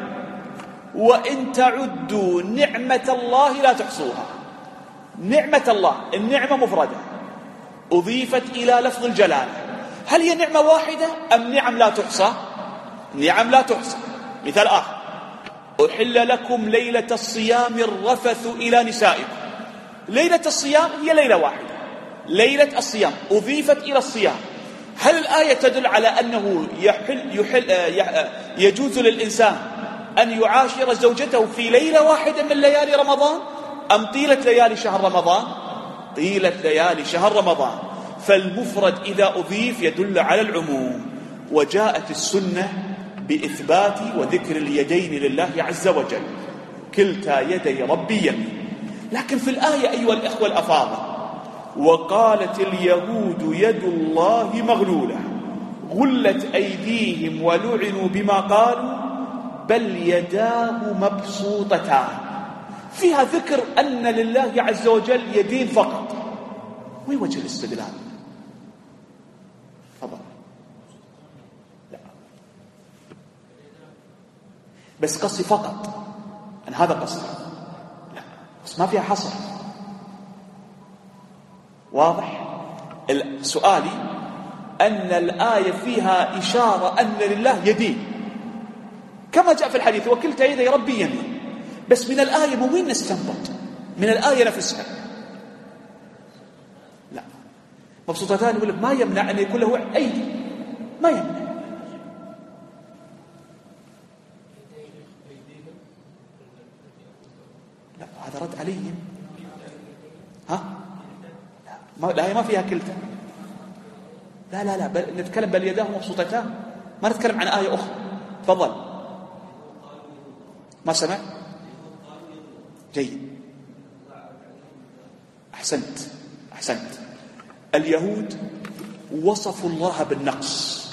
وإن تعدوا نعمة الله لا تحصوها. نعمة الله، النعمة مفردة أضيفت إلى لفظ الجلالة. هل هي نعمة واحدة أم نعم لا تحصى؟ نعم لا تحصى. مثال آخر: أحل لكم ليلة الصيام الرفث إلى نسائكم. ليلة الصيام هي ليلة واحدة، ليلة الصيام أضيفت إلى الصيام. هل الآية تدل على أنه يحل يحل يجوز للإنسان أن يعاشر زوجته في ليلة واحدة من ليالي رمضان أم طيلة ليالي شهر رمضان؟ طيلة ليالي شهر رمضان. فالمفرد إذا أضيف يدل على العموم. وجاءت السنة بإثبات وذكر اليدين لله عز وجل، كلتا يدي ربي يمين. لكن في الآية أيها الإخوة الأفاضل: وقالت اليهود يد الله مغلولة غلت أيديهم ولعنوا بما قالوا بل يداه مبسوطتان. فيها ذكر أن لله عز وجل يدين فقط. وين وجه الاستدلال؟ تفضل. لا، بس قصي فقط أن هذا قصي. لا، بس ما فيها حصر. واضح؟ سؤالي أن الآية فيها إشارة أن لله يدين كما جاء في الحديث: وكلتا يدي ربي يمين. بس من الآية مو وين نستنبط؟ من الآية نفسها. لا، مبسوطتان يقول لك ما يمنع أن يكون له أيدي، ما يمنع. لا، هذا رد عليهم. ها؟ لا، الآية ما فيها كلتا. لا لا لا، بل نتكلم بل يداه مبسوطتان، ما نتكلم عن آية أخرى. تفضل. ما سمع؟ جيد. أحسنت أحسنت اليهود وصفوا الله بالنقص،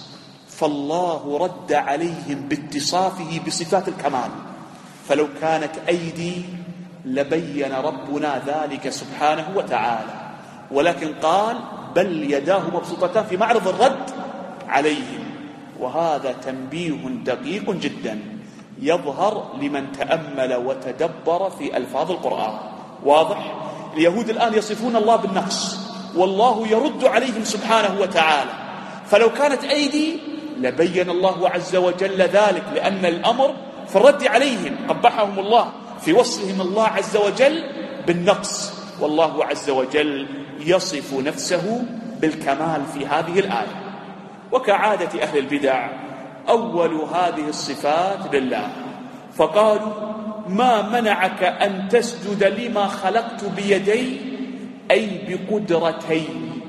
فالله رد عليهم باتصافه بصفات الكمال. فلو كانت أيدي لبين ربنا ذلك سبحانه وتعالى، ولكن قال بل يداه مبسوطتان في معرض الرد عليهم. وهذا تنبيه دقيق جدا يظهر لمن تأمل وتدبر في ألفاظ القرآن. واضح؟ اليهود الآن يصفون الله بالنقص، والله يرد عليهم سبحانه وتعالى. فلو كانت أيدي لبين الله عز وجل ذلك، لأن الأمر في الرد عليهم، قبحهم الله في وصفهم الله عز وجل بالنقص، والله عز وجل يصف نفسه بالكمال في هذه الآية. وكعادة أهل البدع أول هذه الصفات لله، فقالوا ما منعك أن تسجد لما خلقت بيدي، أي بقدرتي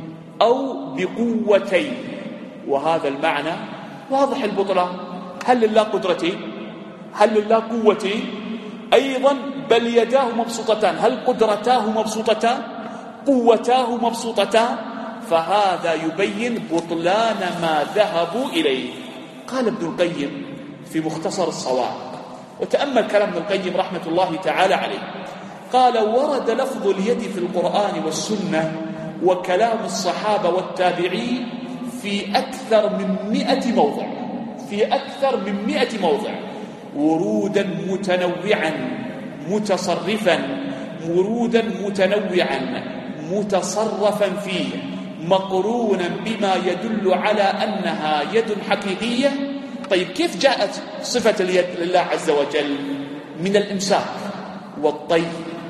أو بقوتي. وهذا المعنى واضح البطلان. هل لله قدرتي؟ هل لله قوتي؟ أيضا بل يداه مبسوطتان، هل قدرتاه مبسوطتان؟ قوتاه مبسوطتان؟ فهذا يبين بطلان ما ذهبوا إليه. قال ابن القيم في مختصر الصواعق، وتأمل كلام ابن القيم رحمة الله تعالى عليه، قال ورد لفظ اليد في القرآن والسنة وكلام الصحابة والتابعين في أكثر من مئة موضع، في أكثر من مئة موضع، ورودا متنوعا متصرفا، ورودا متنوعا متصرفا فيه، مقرونا بما يدل على أنها يد حقيقية. طيب كيف جاءت صفة اليد لله عز وجل؟ من الإمساك والطي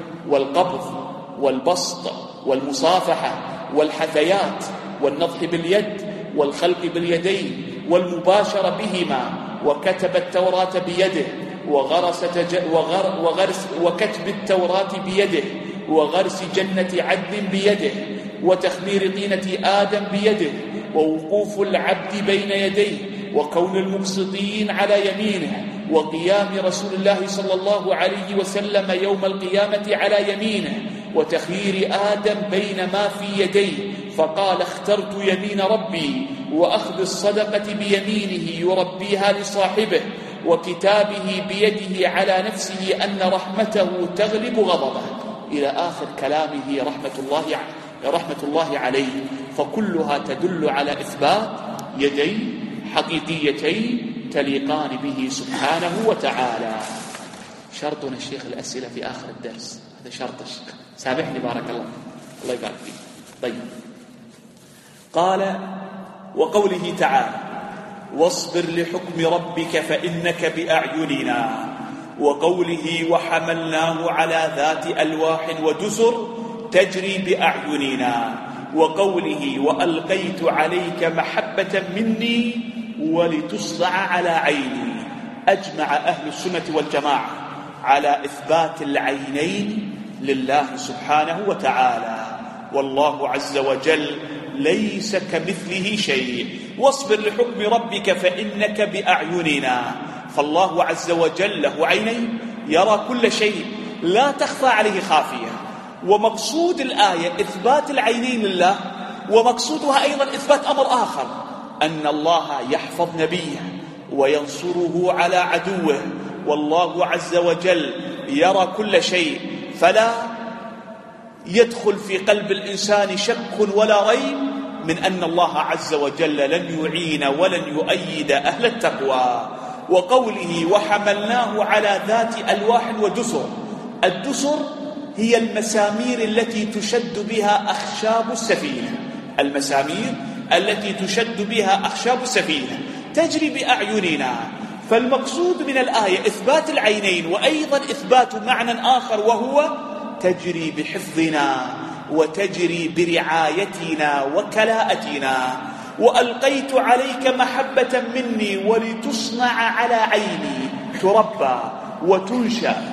والقبض والبسط والمصافحة والحثيات والنضح باليد والخلق باليدين والمباشرة بهما، وكتب التوراة بيده وغرس تج... وغر... وغرس وكتب التوراة بيده وغرس جنة عدن بيده وتخمير طينة آدم بيده ووقوف العبد بين يديه وكون المقسطين على يمينه وقيام رسول الله صلى الله عليه وسلم يوم القيامة على يمينه وتخيير آدم بين ما في يديه، فقال اخترت يمين ربي، وأخذ الصدقة بيمينه يربيها لصاحبه، وكتابه بيده على نفسه أن رحمته تغلب غضبه، إلى آخر كلامه رحمة الله رحمة الله عليه. فكلها تدل على إثبات يدين حقيقيتين تليقان به سبحانه وتعالى. شرطنا الشيخ الأسئلة في آخر الدرس، هذا شرط الشيخ، سامحني بارك الله، الله يبارك فيك. طيب، قال وقوله تعالى واصبر لحكم ربك فإنك بأعيننا، وقوله وحملناه على ذات ألواح ودسر تجري بأعيننا، وقوله وألقيت عليك محبة مني ولتصنع على عيني. أجمع أهل السنة والجماعة على إثبات العينين لله سبحانه وتعالى، والله عز وجل ليس كمثله شيء. واصبر لحكم ربك فإنك بأعيننا، فالله عز وجل له عينين، يرى كل شيء لا تخفى عليه خافية. ومقصود الآية إثبات العينين لله، ومقصودها أيضا إثبات أمر آخر، أن الله يحفظ نبيه وينصره على عدوه، والله عز وجل يرى كل شيء، فلا يدخل في قلب الإنسان شك ولا ريب من أن الله عز وجل لن يعين ولن يؤيد أهل التقوى. وقوله وحملناه على ذات ألواح ودسر، الدسر هي المسامير التي تشد بها أخشاب السفينة، المسامير التي تشد بها أخشاب السفينة تجري بأعيننا. فالمقصود من الآية إثبات العينين، وأيضا إثبات معنى آخر وهو تجري بحفظنا وتجري برعايتنا وكلاءتنا. وألقيت عليك محبة مني ولتصنع على عيني، تربى وتنشأ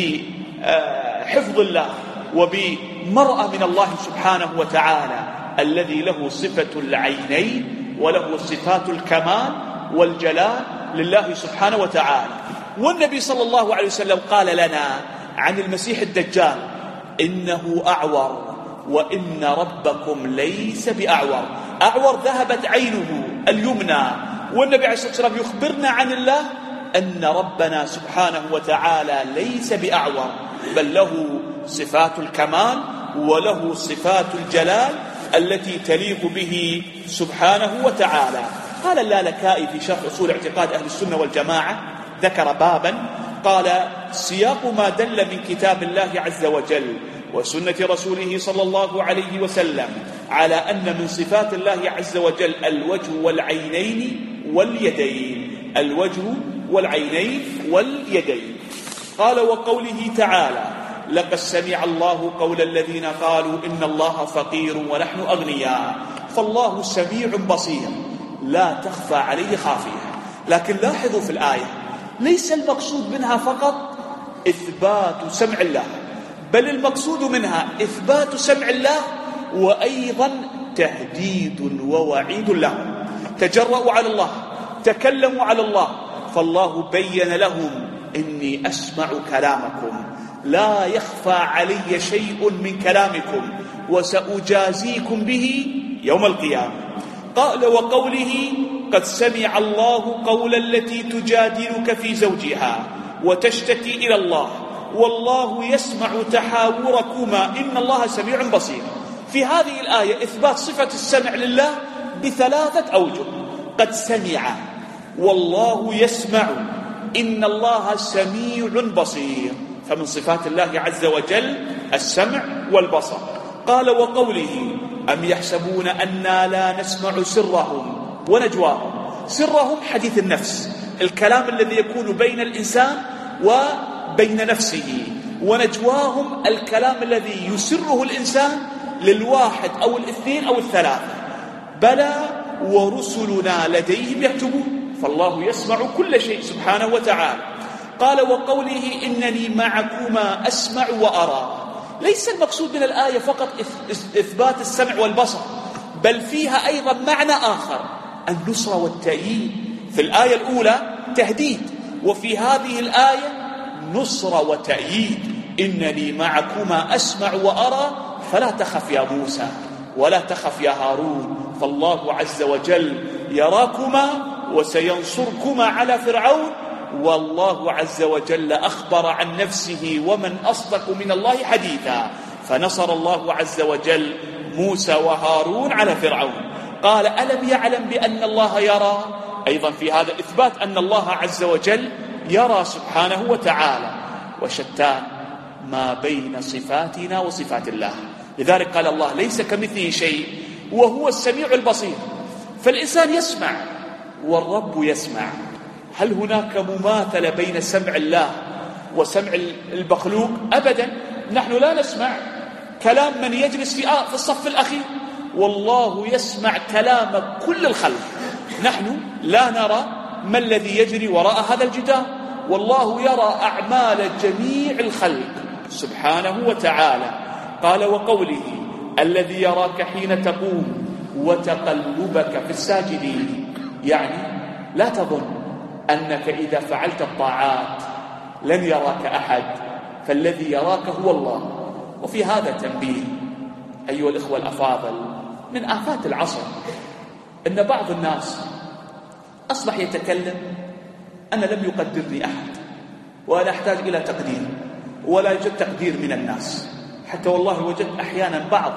بحفظ الله وبمرأة من الله سبحانه وتعالى الذي له صفة العينين وله صفات الكمال والجلال لله سبحانه وتعالى. والنبي صلى الله عليه وسلم قال لنا عن المسيح الدجال إنه أعور وإن ربكم ليس بأعور. أعور ذهبت عينه اليمنى، والنبي عليه الصلاة والسلام يخبرنا عن الله أن ربنا سبحانه وتعالى ليس بأعور، بل له صفات الكمال وله صفات الجلال التي تليق به سبحانه وتعالى. قال اللالكائي في شرح أصول اعتقاد أهل السنة والجماعة، ذكر بابا قال: سياق ما دل من كتاب الله عز وجل وسنة رسوله صلى الله عليه وسلم على أن من صفات الله عز وجل الوجه والعينين واليدين، الوجه والعينين واليدين. قال: وقوله تعالى: لقد سمع الله قول الذين قالوا إن الله فقير ونحن أغنياء. فالله سميع بصير لا تخفى عليه خافية. لكن لاحظوا في الآية ليس المقصود منها فقط إثبات سمع الله، بل المقصود منها إثبات سمع الله وأيضا تهديد ووعيد لهم. تجرؤوا على الله، تكلموا على الله، فالله بين لهم: إني أسمع كلامكم، لا يخفى علي شيء من كلامكم، وسأجازيكم به يوم القيامة. قال: وقوله: قد سمع الله قول التي تجادلك في زوجها وتشتكي إلى الله والله يسمع تحاوركما إن الله سميع بصير. في هذه الآية إثبات صفة السمع لله بثلاثة أوجه: قد سمع، والله يسمع، إن الله سميع بصير. فمن صفات الله عز وجل السمع والبصر. قال: وقوله: أم يحسبون أنا لا نسمع سرهم ونجواهم. سرهم حديث النفس، الكلام الذي يكون بين الإنسان وبين نفسه، ونجواهم الكلام الذي يسره الإنسان للواحد أو الاثنين أو الثلاثة. بلى ورسلنا لديهم يكتبون. فالله يسمع كل شيء سبحانه وتعالى. قال: وقوله: إنني معكما أسمع وأرى. ليس المقصود من الآية فقط إثبات السمع والبصر، بل فيها أيضا معنى آخر: النصرة والتأييد. في الآية الأولى تهديد، وفي هذه الآية نصرة وتأييد. إنني معكما أسمع وأرى فلا تخف يا موسى ولا تخف يا هارون، فالله عز وجل يراكما وسينصركما على فرعون. والله عز وجل أخبر عن نفسه: ومن أصدق من الله حديثا. فنصر الله عز وجل موسى وهارون على فرعون. قال: ألم يعلم بأن الله يرى؟ أيضا في هذا إثبات أن الله عز وجل يرى سبحانه وتعالى. وشتان ما بين صفاتنا وصفات الله. لذلك قال الله: ليس كمثله شيء وهو السميع البصير. فالإنسان يسمع والرب يسمع. هل هناك مماثلة بين سمع الله وسمع المخلوق؟ أبدا. نحن لا نسمع كلام من يجلس في الصف الأخير، والله يسمع كلام كل الخلق. نحن لا نرى ما الذي يجري وراء هذا الجدار، والله يرى أعمال جميع الخلق سبحانه وتعالى. قال: وقوله: الذي يراك حين تقوم وتقلبك في الساجدين. يعني لا تظن أنك إذا فعلت الطاعات لن يراك أحد، فالذي يراك هو الله. وفي هذا تنبيه أيها الإخوة الأفاضل من آفات العصر، أن بعض الناس أصبح يتكلم: أنا لم يقدرني أحد وأنا أحتاج إلى تقدير، ولا يوجد تقدير من الناس. حتى والله وجدت أحيانا بعض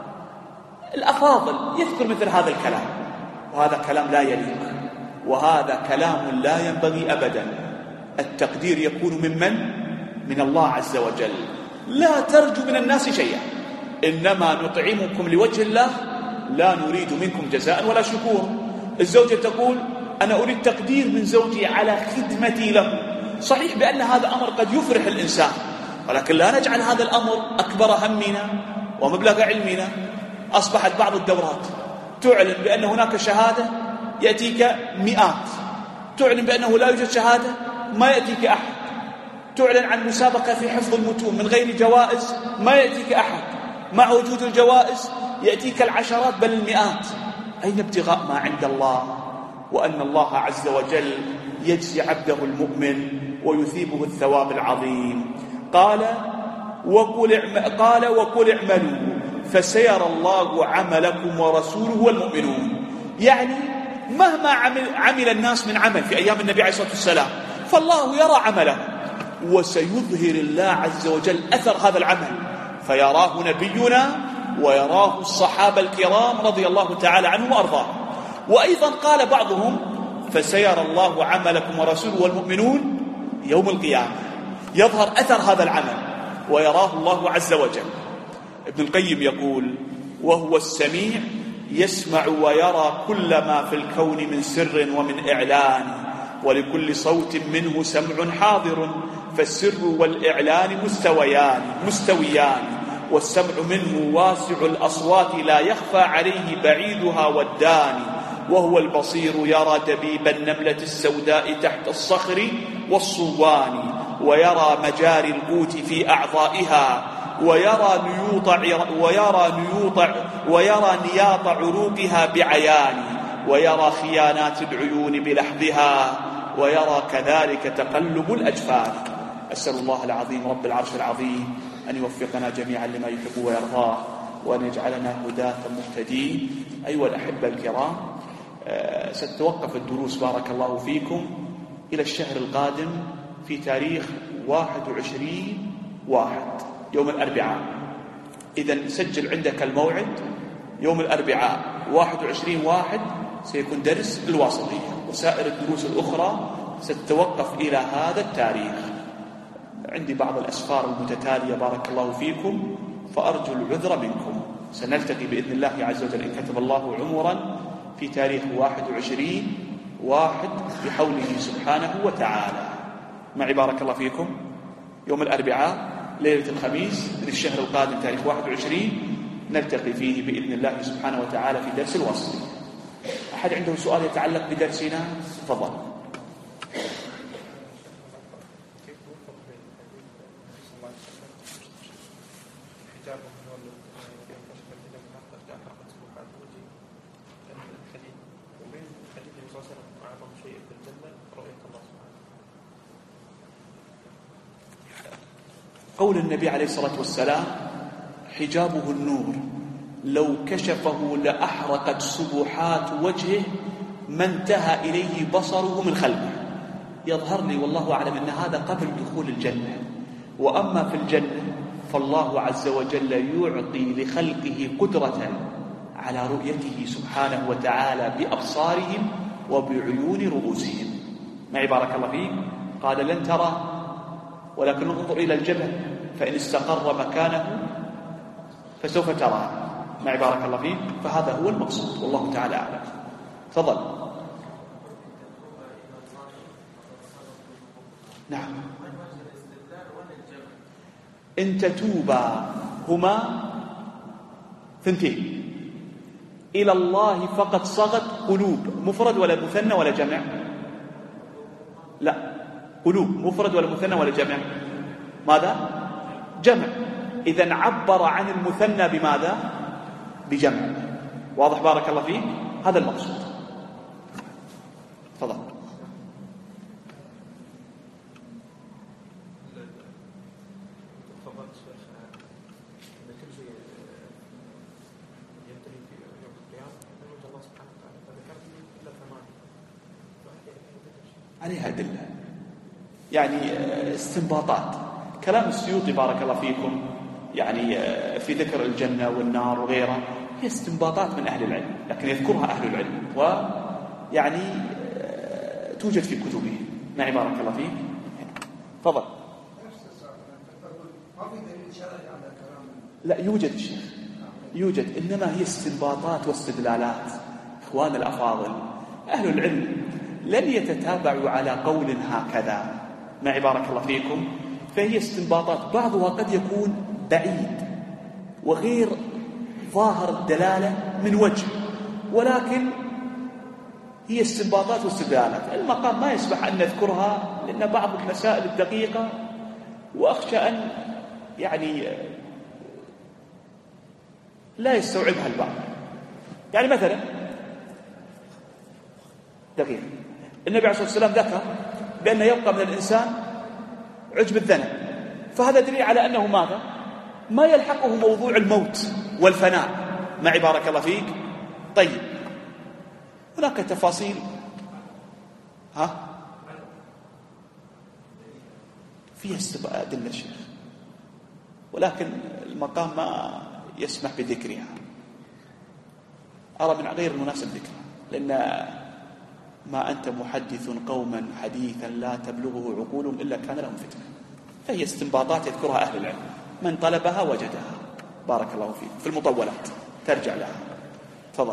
الأفاضل يذكر مثل هذا الكلام، وهذا كلام لا يليق، وهذا كلام لا ينبغي أبدا. التقدير يكون ممن؟ من الله عز وجل. لا ترجو من الناس شيئا، إنما نطعمكم لوجه الله لا نريد منكم جزاء ولا شكور. الزوجة تقول: أنا أريد تقدير من زوجي على خدمتي له. صحيح بأن هذا أمر قد يفرح الإنسان، ولكن لا نجعل هذا الأمر أكبر همنا ومبلغ علمنا. أصبحت بعض الدورات تعلن بأن هناك شهادة يأتيك مئات، تعلن بأنه لا يوجد شهادة ما يأتيك أحد، تعلن عن مسابقة في حفظ المتون من غير جوائز ما يأتيك أحد، مع وجود الجوائز يأتيك العشرات بل المئات. أين ابتغاء ما عند الله؟ وأن الله عز وجل يجزي عبده المؤمن ويثيبه الثواب العظيم. قال: وقل قال وقل اعملوا فسيرى الله عملكم ورسوله والمؤمنون. يعني مهما عمل, عمل الناس من عمل في أيام النبي عليه الصلاة والسلام فالله يرى عمله، وسيظهر الله عز وجل أثر هذا العمل، فيراه نبينا ويراه الصحابة الكرام رضي الله تعالى عنهم وأرضاهم. وأيضا قال بعضهم فسيرى الله عملكم ورسوله والمؤمنون يوم القيامة، يظهر أثر هذا العمل ويراه الله عز وجل. ابن القيم يقول وهو السميع يسمع ويرى كل ما في الكون من سر ومن إعلان، ولكل صوت منه سمع حاضر، فالسر والإعلان مستويان مستويان والسمع منه واسع الأصوات لا يخفى عليه بعيدها والداني، وهو البصير يرى دبيب النملة السوداء تحت الصخر والصوان، ويرى مجاري القوت في أعضائها، ويرى نيوط ويرى نيوط ويرى نياط عروقها بعيان، ويرى خيانات العيون بلحظها، ويرى كذلك تقلب الأجفان. أسأل الله العظيم رب العرش العظيم أن يوفقنا جميعا لما يحب ويرضاه، وأن يجعلنا هداة مهتدين. أيها الأحبة الكرام، ستتوقف الدروس بارك الله فيكم إلى الشهر القادم في تاريخ واحد وعشرين واحد يوم الأربعاء. إذن سجل عندك الموعد يوم الأربعاء واحد وعشرين واحد سيكون درس الواسطية، وسائر الدروس الأخرى ستتوقف إلى هذا التاريخ. عندي بعض الأسفار المتتالية بارك الله فيكم، فأرجو العذر منكم. سنلتقي بإذن الله عز وجل إن كتب الله عمرا في تاريخ واحد وعشرين واحد بحوله سبحانه وتعالى. معي بارك الله فيكم يوم الأربعاء ليلة الخميس من الشهر القادم تاريخ واحد وعشرين نلتقي فيه بإذن الله سبحانه وتعالى في درس الوصل. أحد عنده سؤال يتعلق بدرسنا؟ تفضل. قول النبي عليه الصلاة والسلام حجابه النور لو كشفه لأحرقت سبحات وجهه ما انتهى إليه بصره من خلقه. يظهر لي والله أعلم أن هذا قبل دخول الجنة، وأما في الجنة فالله عز وجل يعطي لخلقه قدرة على رؤيته سبحانه وتعالى بأبصارهم وبعيون رؤوسهم. معي بارك الله فيك. قال لن ترى ولكن انظر إلى الجبل فإن استقر مكانه فسوف ترى. معي بارك الله فيك. فهذا هو المقصود والله تعالى أعلم. تفضل. نعم. إن تتوبا هما ثنتين إلى الله فقد صغت قلوب. مفرد ولا مثنى ولا جمع؟ لا، قلوب مفرد ولا مثنى ولا جمع؟ ماذا؟ جمع. إذن عبر عن المثنى بماذا؟ بجمع. واضح بارك الله فيك؟ هذا المقصود. تفضل. عليها أدلة، يعني استنباطات. كلام السيوطي بارك الله فيكم يعني في ذكر الجنة والنار وغيرها هي استنباطات من أهل العلم، لكن يذكرها أهل العلم ويعني توجد في كتبهم. معي بارك الله فيك. تفضل. لا يوجد الشيخ، يوجد، إنما هي استنباطات واستدلالات. إخوان الأفاضل أهل العلم لن يتتابعوا على قول هكذا. معي بارك الله فيكم. فهي استنباطات بعضها قد يكون بعيد وغير ظاهر الدلالة من وجه، ولكن هي استنباطات واستدلالات. المقام ما يسمح أن نذكرها لأن بعض المسائل الدقيقة وأخشى أن يعني لا يستوعبها البعض. يعني مثلا دقيقة، النبي عليه الصلاة والسلام ذكر بأن يبقى من الإنسان عجب الذنب، فهذا دليل على أنه ماذا؟ ما يلحقه موضوع الموت والفناء. معي بارك الله فيك؟ طيب هناك تفاصيل ها فيها أدلة الشيخ، ولكن المقام ما يسمح بذكرها، أرى من غير المناسب ذكرها، لأن ما أنت محدث قوما حديثا لا تبلغه عقولهم إلا كان لهم فتنة. فهي استنباطات يذكرها أهل العلم، من طلبها وجدها. بارك الله فيك. في المطولات ترجع لها. تفضل.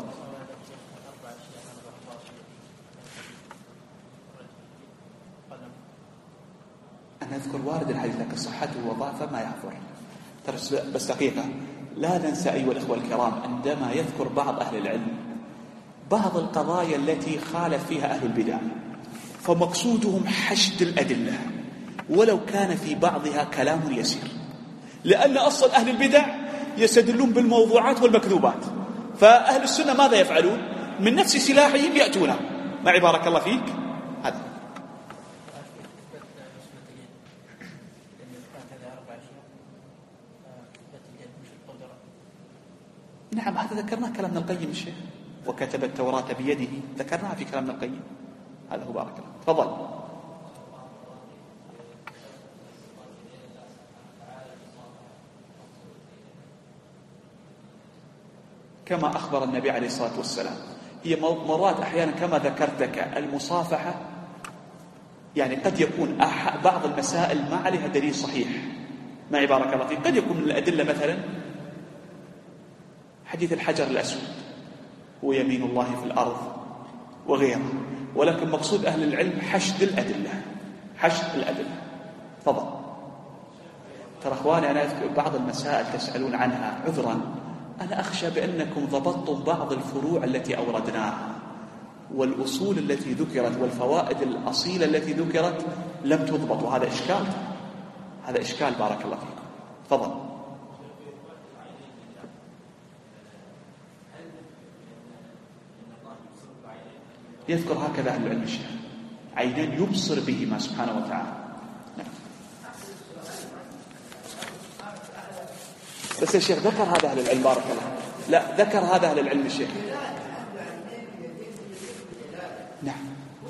أنا أذكر وارد الحديث لكن صحته وضعفه ما يحضر. بس دقيقة، لا ننسى أيها الإخوة الكرام عندما يذكر بعض أهل العلم بعض القضايا التي خالف فيها أهل البدع فمقصودهم حشد الأدلة ولو كان في بعضها كلام يسير، لأن أصل أهل البدع يستدلون بالموضوعات والمكذوبات، فأهل السنة ماذا يفعلون؟ من نفس سلاحهم يأتون. معي بارك الله فيك؟ هذا نعم، هذا ذكرناه كلام ابن القيم الشيخ، وكتب التوراة بيده، ذكرناها في كلام ابن القيم. هذا هو. بارك الله. تفضل. كما أخبر النبي عليه الصلاة والسلام، هي مرات أحيانا كما ذكرتك المصافحة، يعني قد يكون بعض المسائل ما عليها دليل صحيح. معي بارك الله فيك؟ قد يكون من الأدلة مثلا حديث الحجر الأسود ويمين الله في الأرض وغيره، ولكن مقصود أهل العلم حشد الأدلة، حشد الأدلة. تفضل. ترى أخواني أنا أذكر بعض المسائل تسألون عنها، عذرا أنا أخشى بأنكم ضبطتم بعض الفروع التي أوردناها والأصول التي ذكرت والفوائد الأصيلة التي ذكرت لم تضبط، وهذا إشكال، هذا إشكال. بارك الله فيكم. تفضل. يذكر هكذا أهل العلم الشيخ، عينان يبصر بهما سبحانه وتعالى. نعم. بس يا شيخ ذكر هذا أهل العلم، بارك الله. لا ذكر هذا أهل العلم الشيخ. نعم.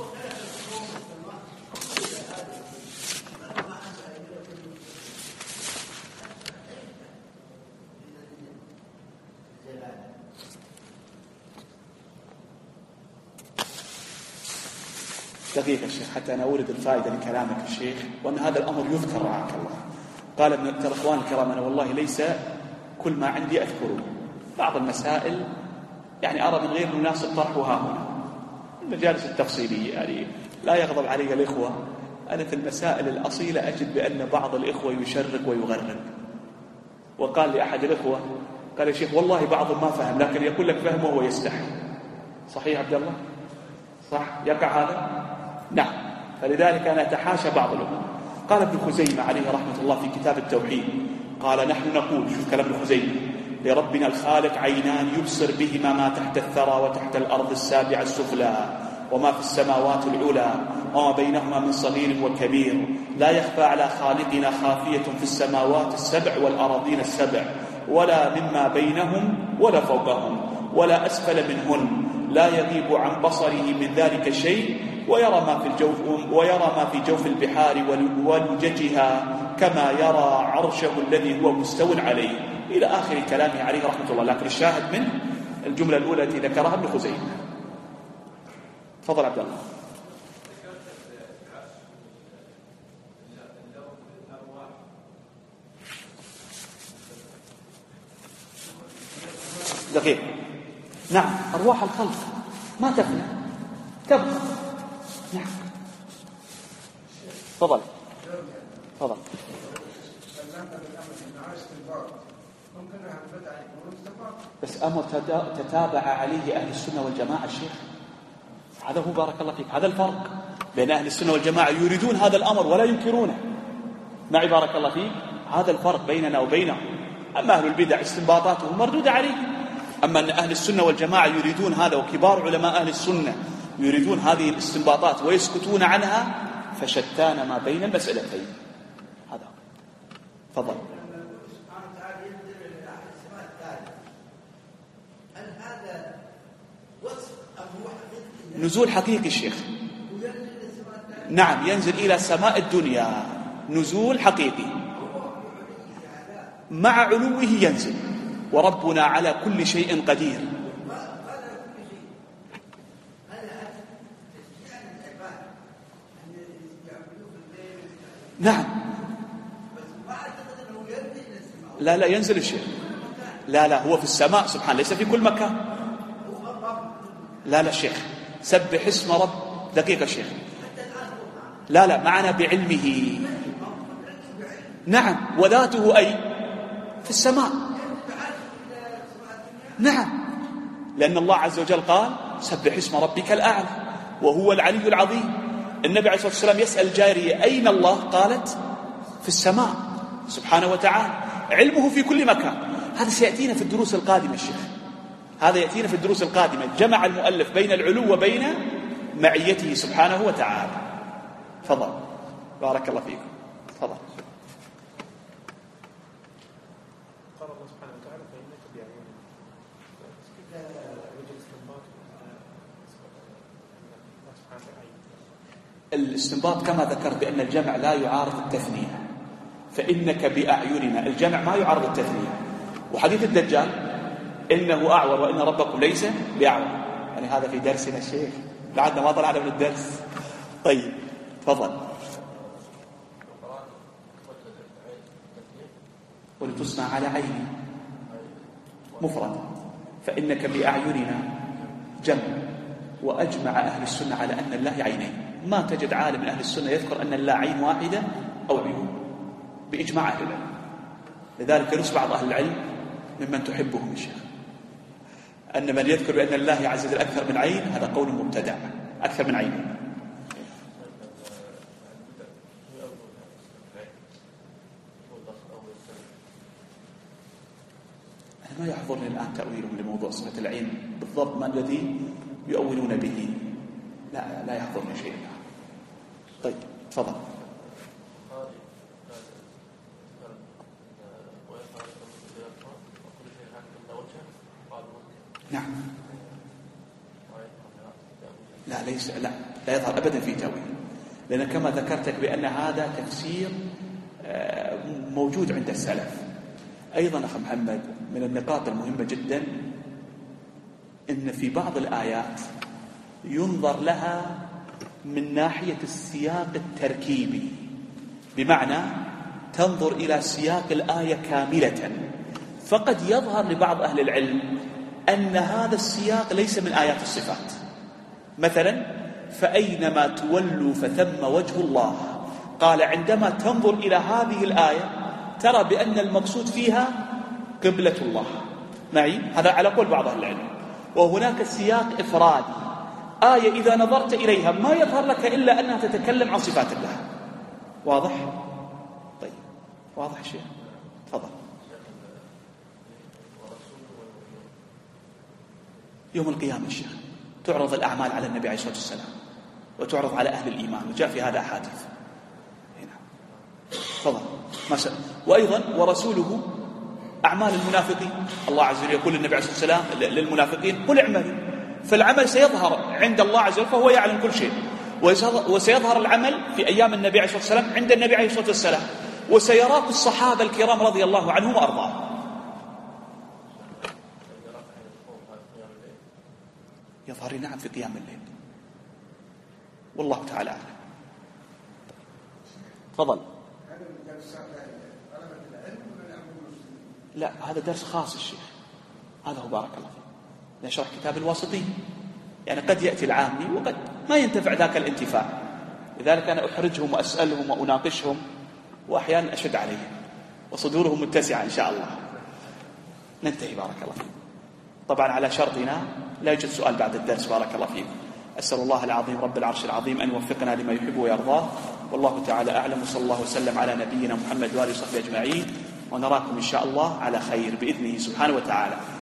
دقيقة الشيخ حتى أنا أورد الفائدة لكلامك الشيخ، وأن هذا الأمر يذكر رعاك الله. قال ابن الأخوان الكرام أنا والله ليس كل ما عندي أذكره، بعض المسائل يعني أرى من غير مناسب طرحها هنا المجالس التفصيلية، يعني لا يغضب علي الإخوة. أنا في المسائل الأصيلة أجد بأن بعض الإخوة يشرق ويغرق. وقال لأحد الإخوة قال يا شيخ والله بعضهم ما فهم، لكن يقول لك فهم وهو يستحي. صحيح عبد الله؟ صح؟ يقع هذا؟ نعم. فلذلك أنا أتحاشى بعض الأمور. قال ابن خزيمة عليه رحمة الله في كتاب التوحيد، قال نحن نقول، شوف كلام ابن خزيمة، لربنا الخالق عينان يبصر بهما ما تحت الثرى وتحت الأرض السابعة السفلى وما في السماوات العلى وما بينهما من صغير وكبير، لا يخفى على خالقنا خافية في السماوات السبع والأراضين السبع ولا مما بينهم ولا فوقهم ولا أسفل منهن، لا يغيب عن بصره من ذلك شيء، ويرى ما في الجوف ويرى ما في جوف البحار ولججها كما يرى عرشه الذي هو مستو عليه، إلى آخر كلامه عليه رحمة الله. لكن الشاهد من الجملة الأولى التي ذكرها ابن خزيمة. تفضل عبد الله. دقيقة. نعم، أرواح الخلق ما تفنى، تبقى. نعم. تفضل. تفضل. بس أمر تتابع عليه أهل السنة والجماعة الشيخ، هذا هو بارك الله فيك، هذا الفرق بين أهل السنة والجماعة، يريدون هذا الأمر ولا ينكرونه. معي بارك الله فيك، هذا الفرق بيننا وبينهم. أما أهل البدع استنباطاتهم مردودة عليه، أما أن أهل السنة والجماعة يريدون هذا، وكبار علماء أهل السنة يريدون هذه الاستنباطات ويسكتون عنها، فشتان ما بين المسألتين. هذا. تفضل. نزول حقيقي الشيخ. نعم ينزل إلى سماء الدنيا نزول حقيقي، مع علوه ينزل، وربنا على كل شيء قدير. نعم لا لا ينزل الشيخ، لا لا هو في السماء سبحانه، ليس في كل مكان. لا لا الشيخ سبح اسم رب، دقيقة الشيخ، لا لا معنا بعلمه. نعم وذاته أي في السماء. نعم لأن الله عز وجل قال سبح اسم ربك الأعلى وهو العلي العظيم. النبي عليه الصلاة والسلام يسأل جارية أين الله؟ قالت في السماء سبحانه وتعالى. علمه في كل مكان. هذا سيأتينا في الدروس القادمة الشيخ، هذا يأتينا في الدروس القادمة. جمع المؤلف بين العلو وبين معيته سبحانه وتعالى. تفضل بارك الله فيكم. تفضل. قال الله سبحانه وتعالى فإنك بأعيننا. الاستنباط كما ذكرت بأن الجمع لا يعارض التثنية، فإنك بأعيننا الجمع ما يعارض التثنية. وحديث الدجال إنه أعور وإن ربكم ليس بأعور، يعني هذا في درسنا الشيخ، بعدنا ما طلعنا من الدرس. طيب تفضل. ولتصنع على عيني مفرد، فإنك بأعيننا جمع. وأجمع أهل السنة على أن الله عينين، ما تجد عالم من أهل السنة يذكر أن الله عين واحدة أو عيون بإجماع أهل العلم. لذلك ينص بعض أهل العلم ممن تحبهم الشيخ أن من يذكر بأن الله عز وجل أكثر من عين هذا قول مبتدع. أكثر من عين أنا ما يحضرني الآن تأويلهم لموضوع صفة العين بالضبط ما الذي يؤولون به، لا لا يحضرني شيء. طيب تفضل. نعم لا ليس لا لا يظهر أبدا في تأويل، لأن كما ذكرتك بأن هذا تفسير موجود عند السلف. أيضا أخي محمد من النقاط المهمة جدا إن في بعض الآيات ينظر لها من ناحية السياق التركيبي، بمعنى تنظر إلى سياق الآية كاملة. فقد يظهر لبعض أهل العلم أن هذا السياق ليس من آيات الصفات. مثلا فأينما تولوا فثم وجه الله، قال عندما تنظر إلى هذه الآية ترى بأن المقصود فيها قبلة الله معي، هذا على قول بعض أهل العلم. وهناك سياق إفرادي، آية إذا نظرت إليها ما يظهر لك إلا أنها تتكلم عن صفات الله. واضح؟ طيب واضح شيء. تفضل. يوم القيامة الشيخ تعرض الأعمال على النبي عليه الصلاة والسلام وتعرض على أهل الإيمان، وجاء في هذا أحاديث هنا. تفضل. ما شاء. وأيضا ورسوله أعمال المنافقين، الله عز وجل يقول للنبي عليه الصلاة والسلام للمنافقين قل اعملوا، فالعمل سيظهر عند الله عز وجل فهو يعلم كل شيء، وسيظهر العمل في أيام النبي عليه الصلاة والسلام عند النبي عليه الصلاة والسلام، وسيراك الصحابة الكرام رضي الله عنهم وأرضاهم. يظهر نعم في قيام الليل، والله تعالى أعلم. تفضل. لا هذا درس خاص الشيخ، هذا هو بارك الله فيه نشرح كتاب الواسطي. يعني قد يأتي العامي وقد ما ينتفع ذاك الانتفاع، لذلك أنا أحرجهم وأسألهم وأناقشهم، وأحيانا أشد عليهم وصدورهم متسعة إن شاء الله. ننتهي بارك الله فيكم. طبعا على شرطنا لا يوجد سؤال بعد الدرس بارك الله فيكم. أسأل الله العظيم رب العرش العظيم أن يوفقنا لما يحب ويرضاه، والله تعالى أعلم. وصلى الله وسلم على نبينا محمد وآله وصحبه أجمعين، ونراكم إن شاء الله على خير بإذنه سبحانه وتعالى.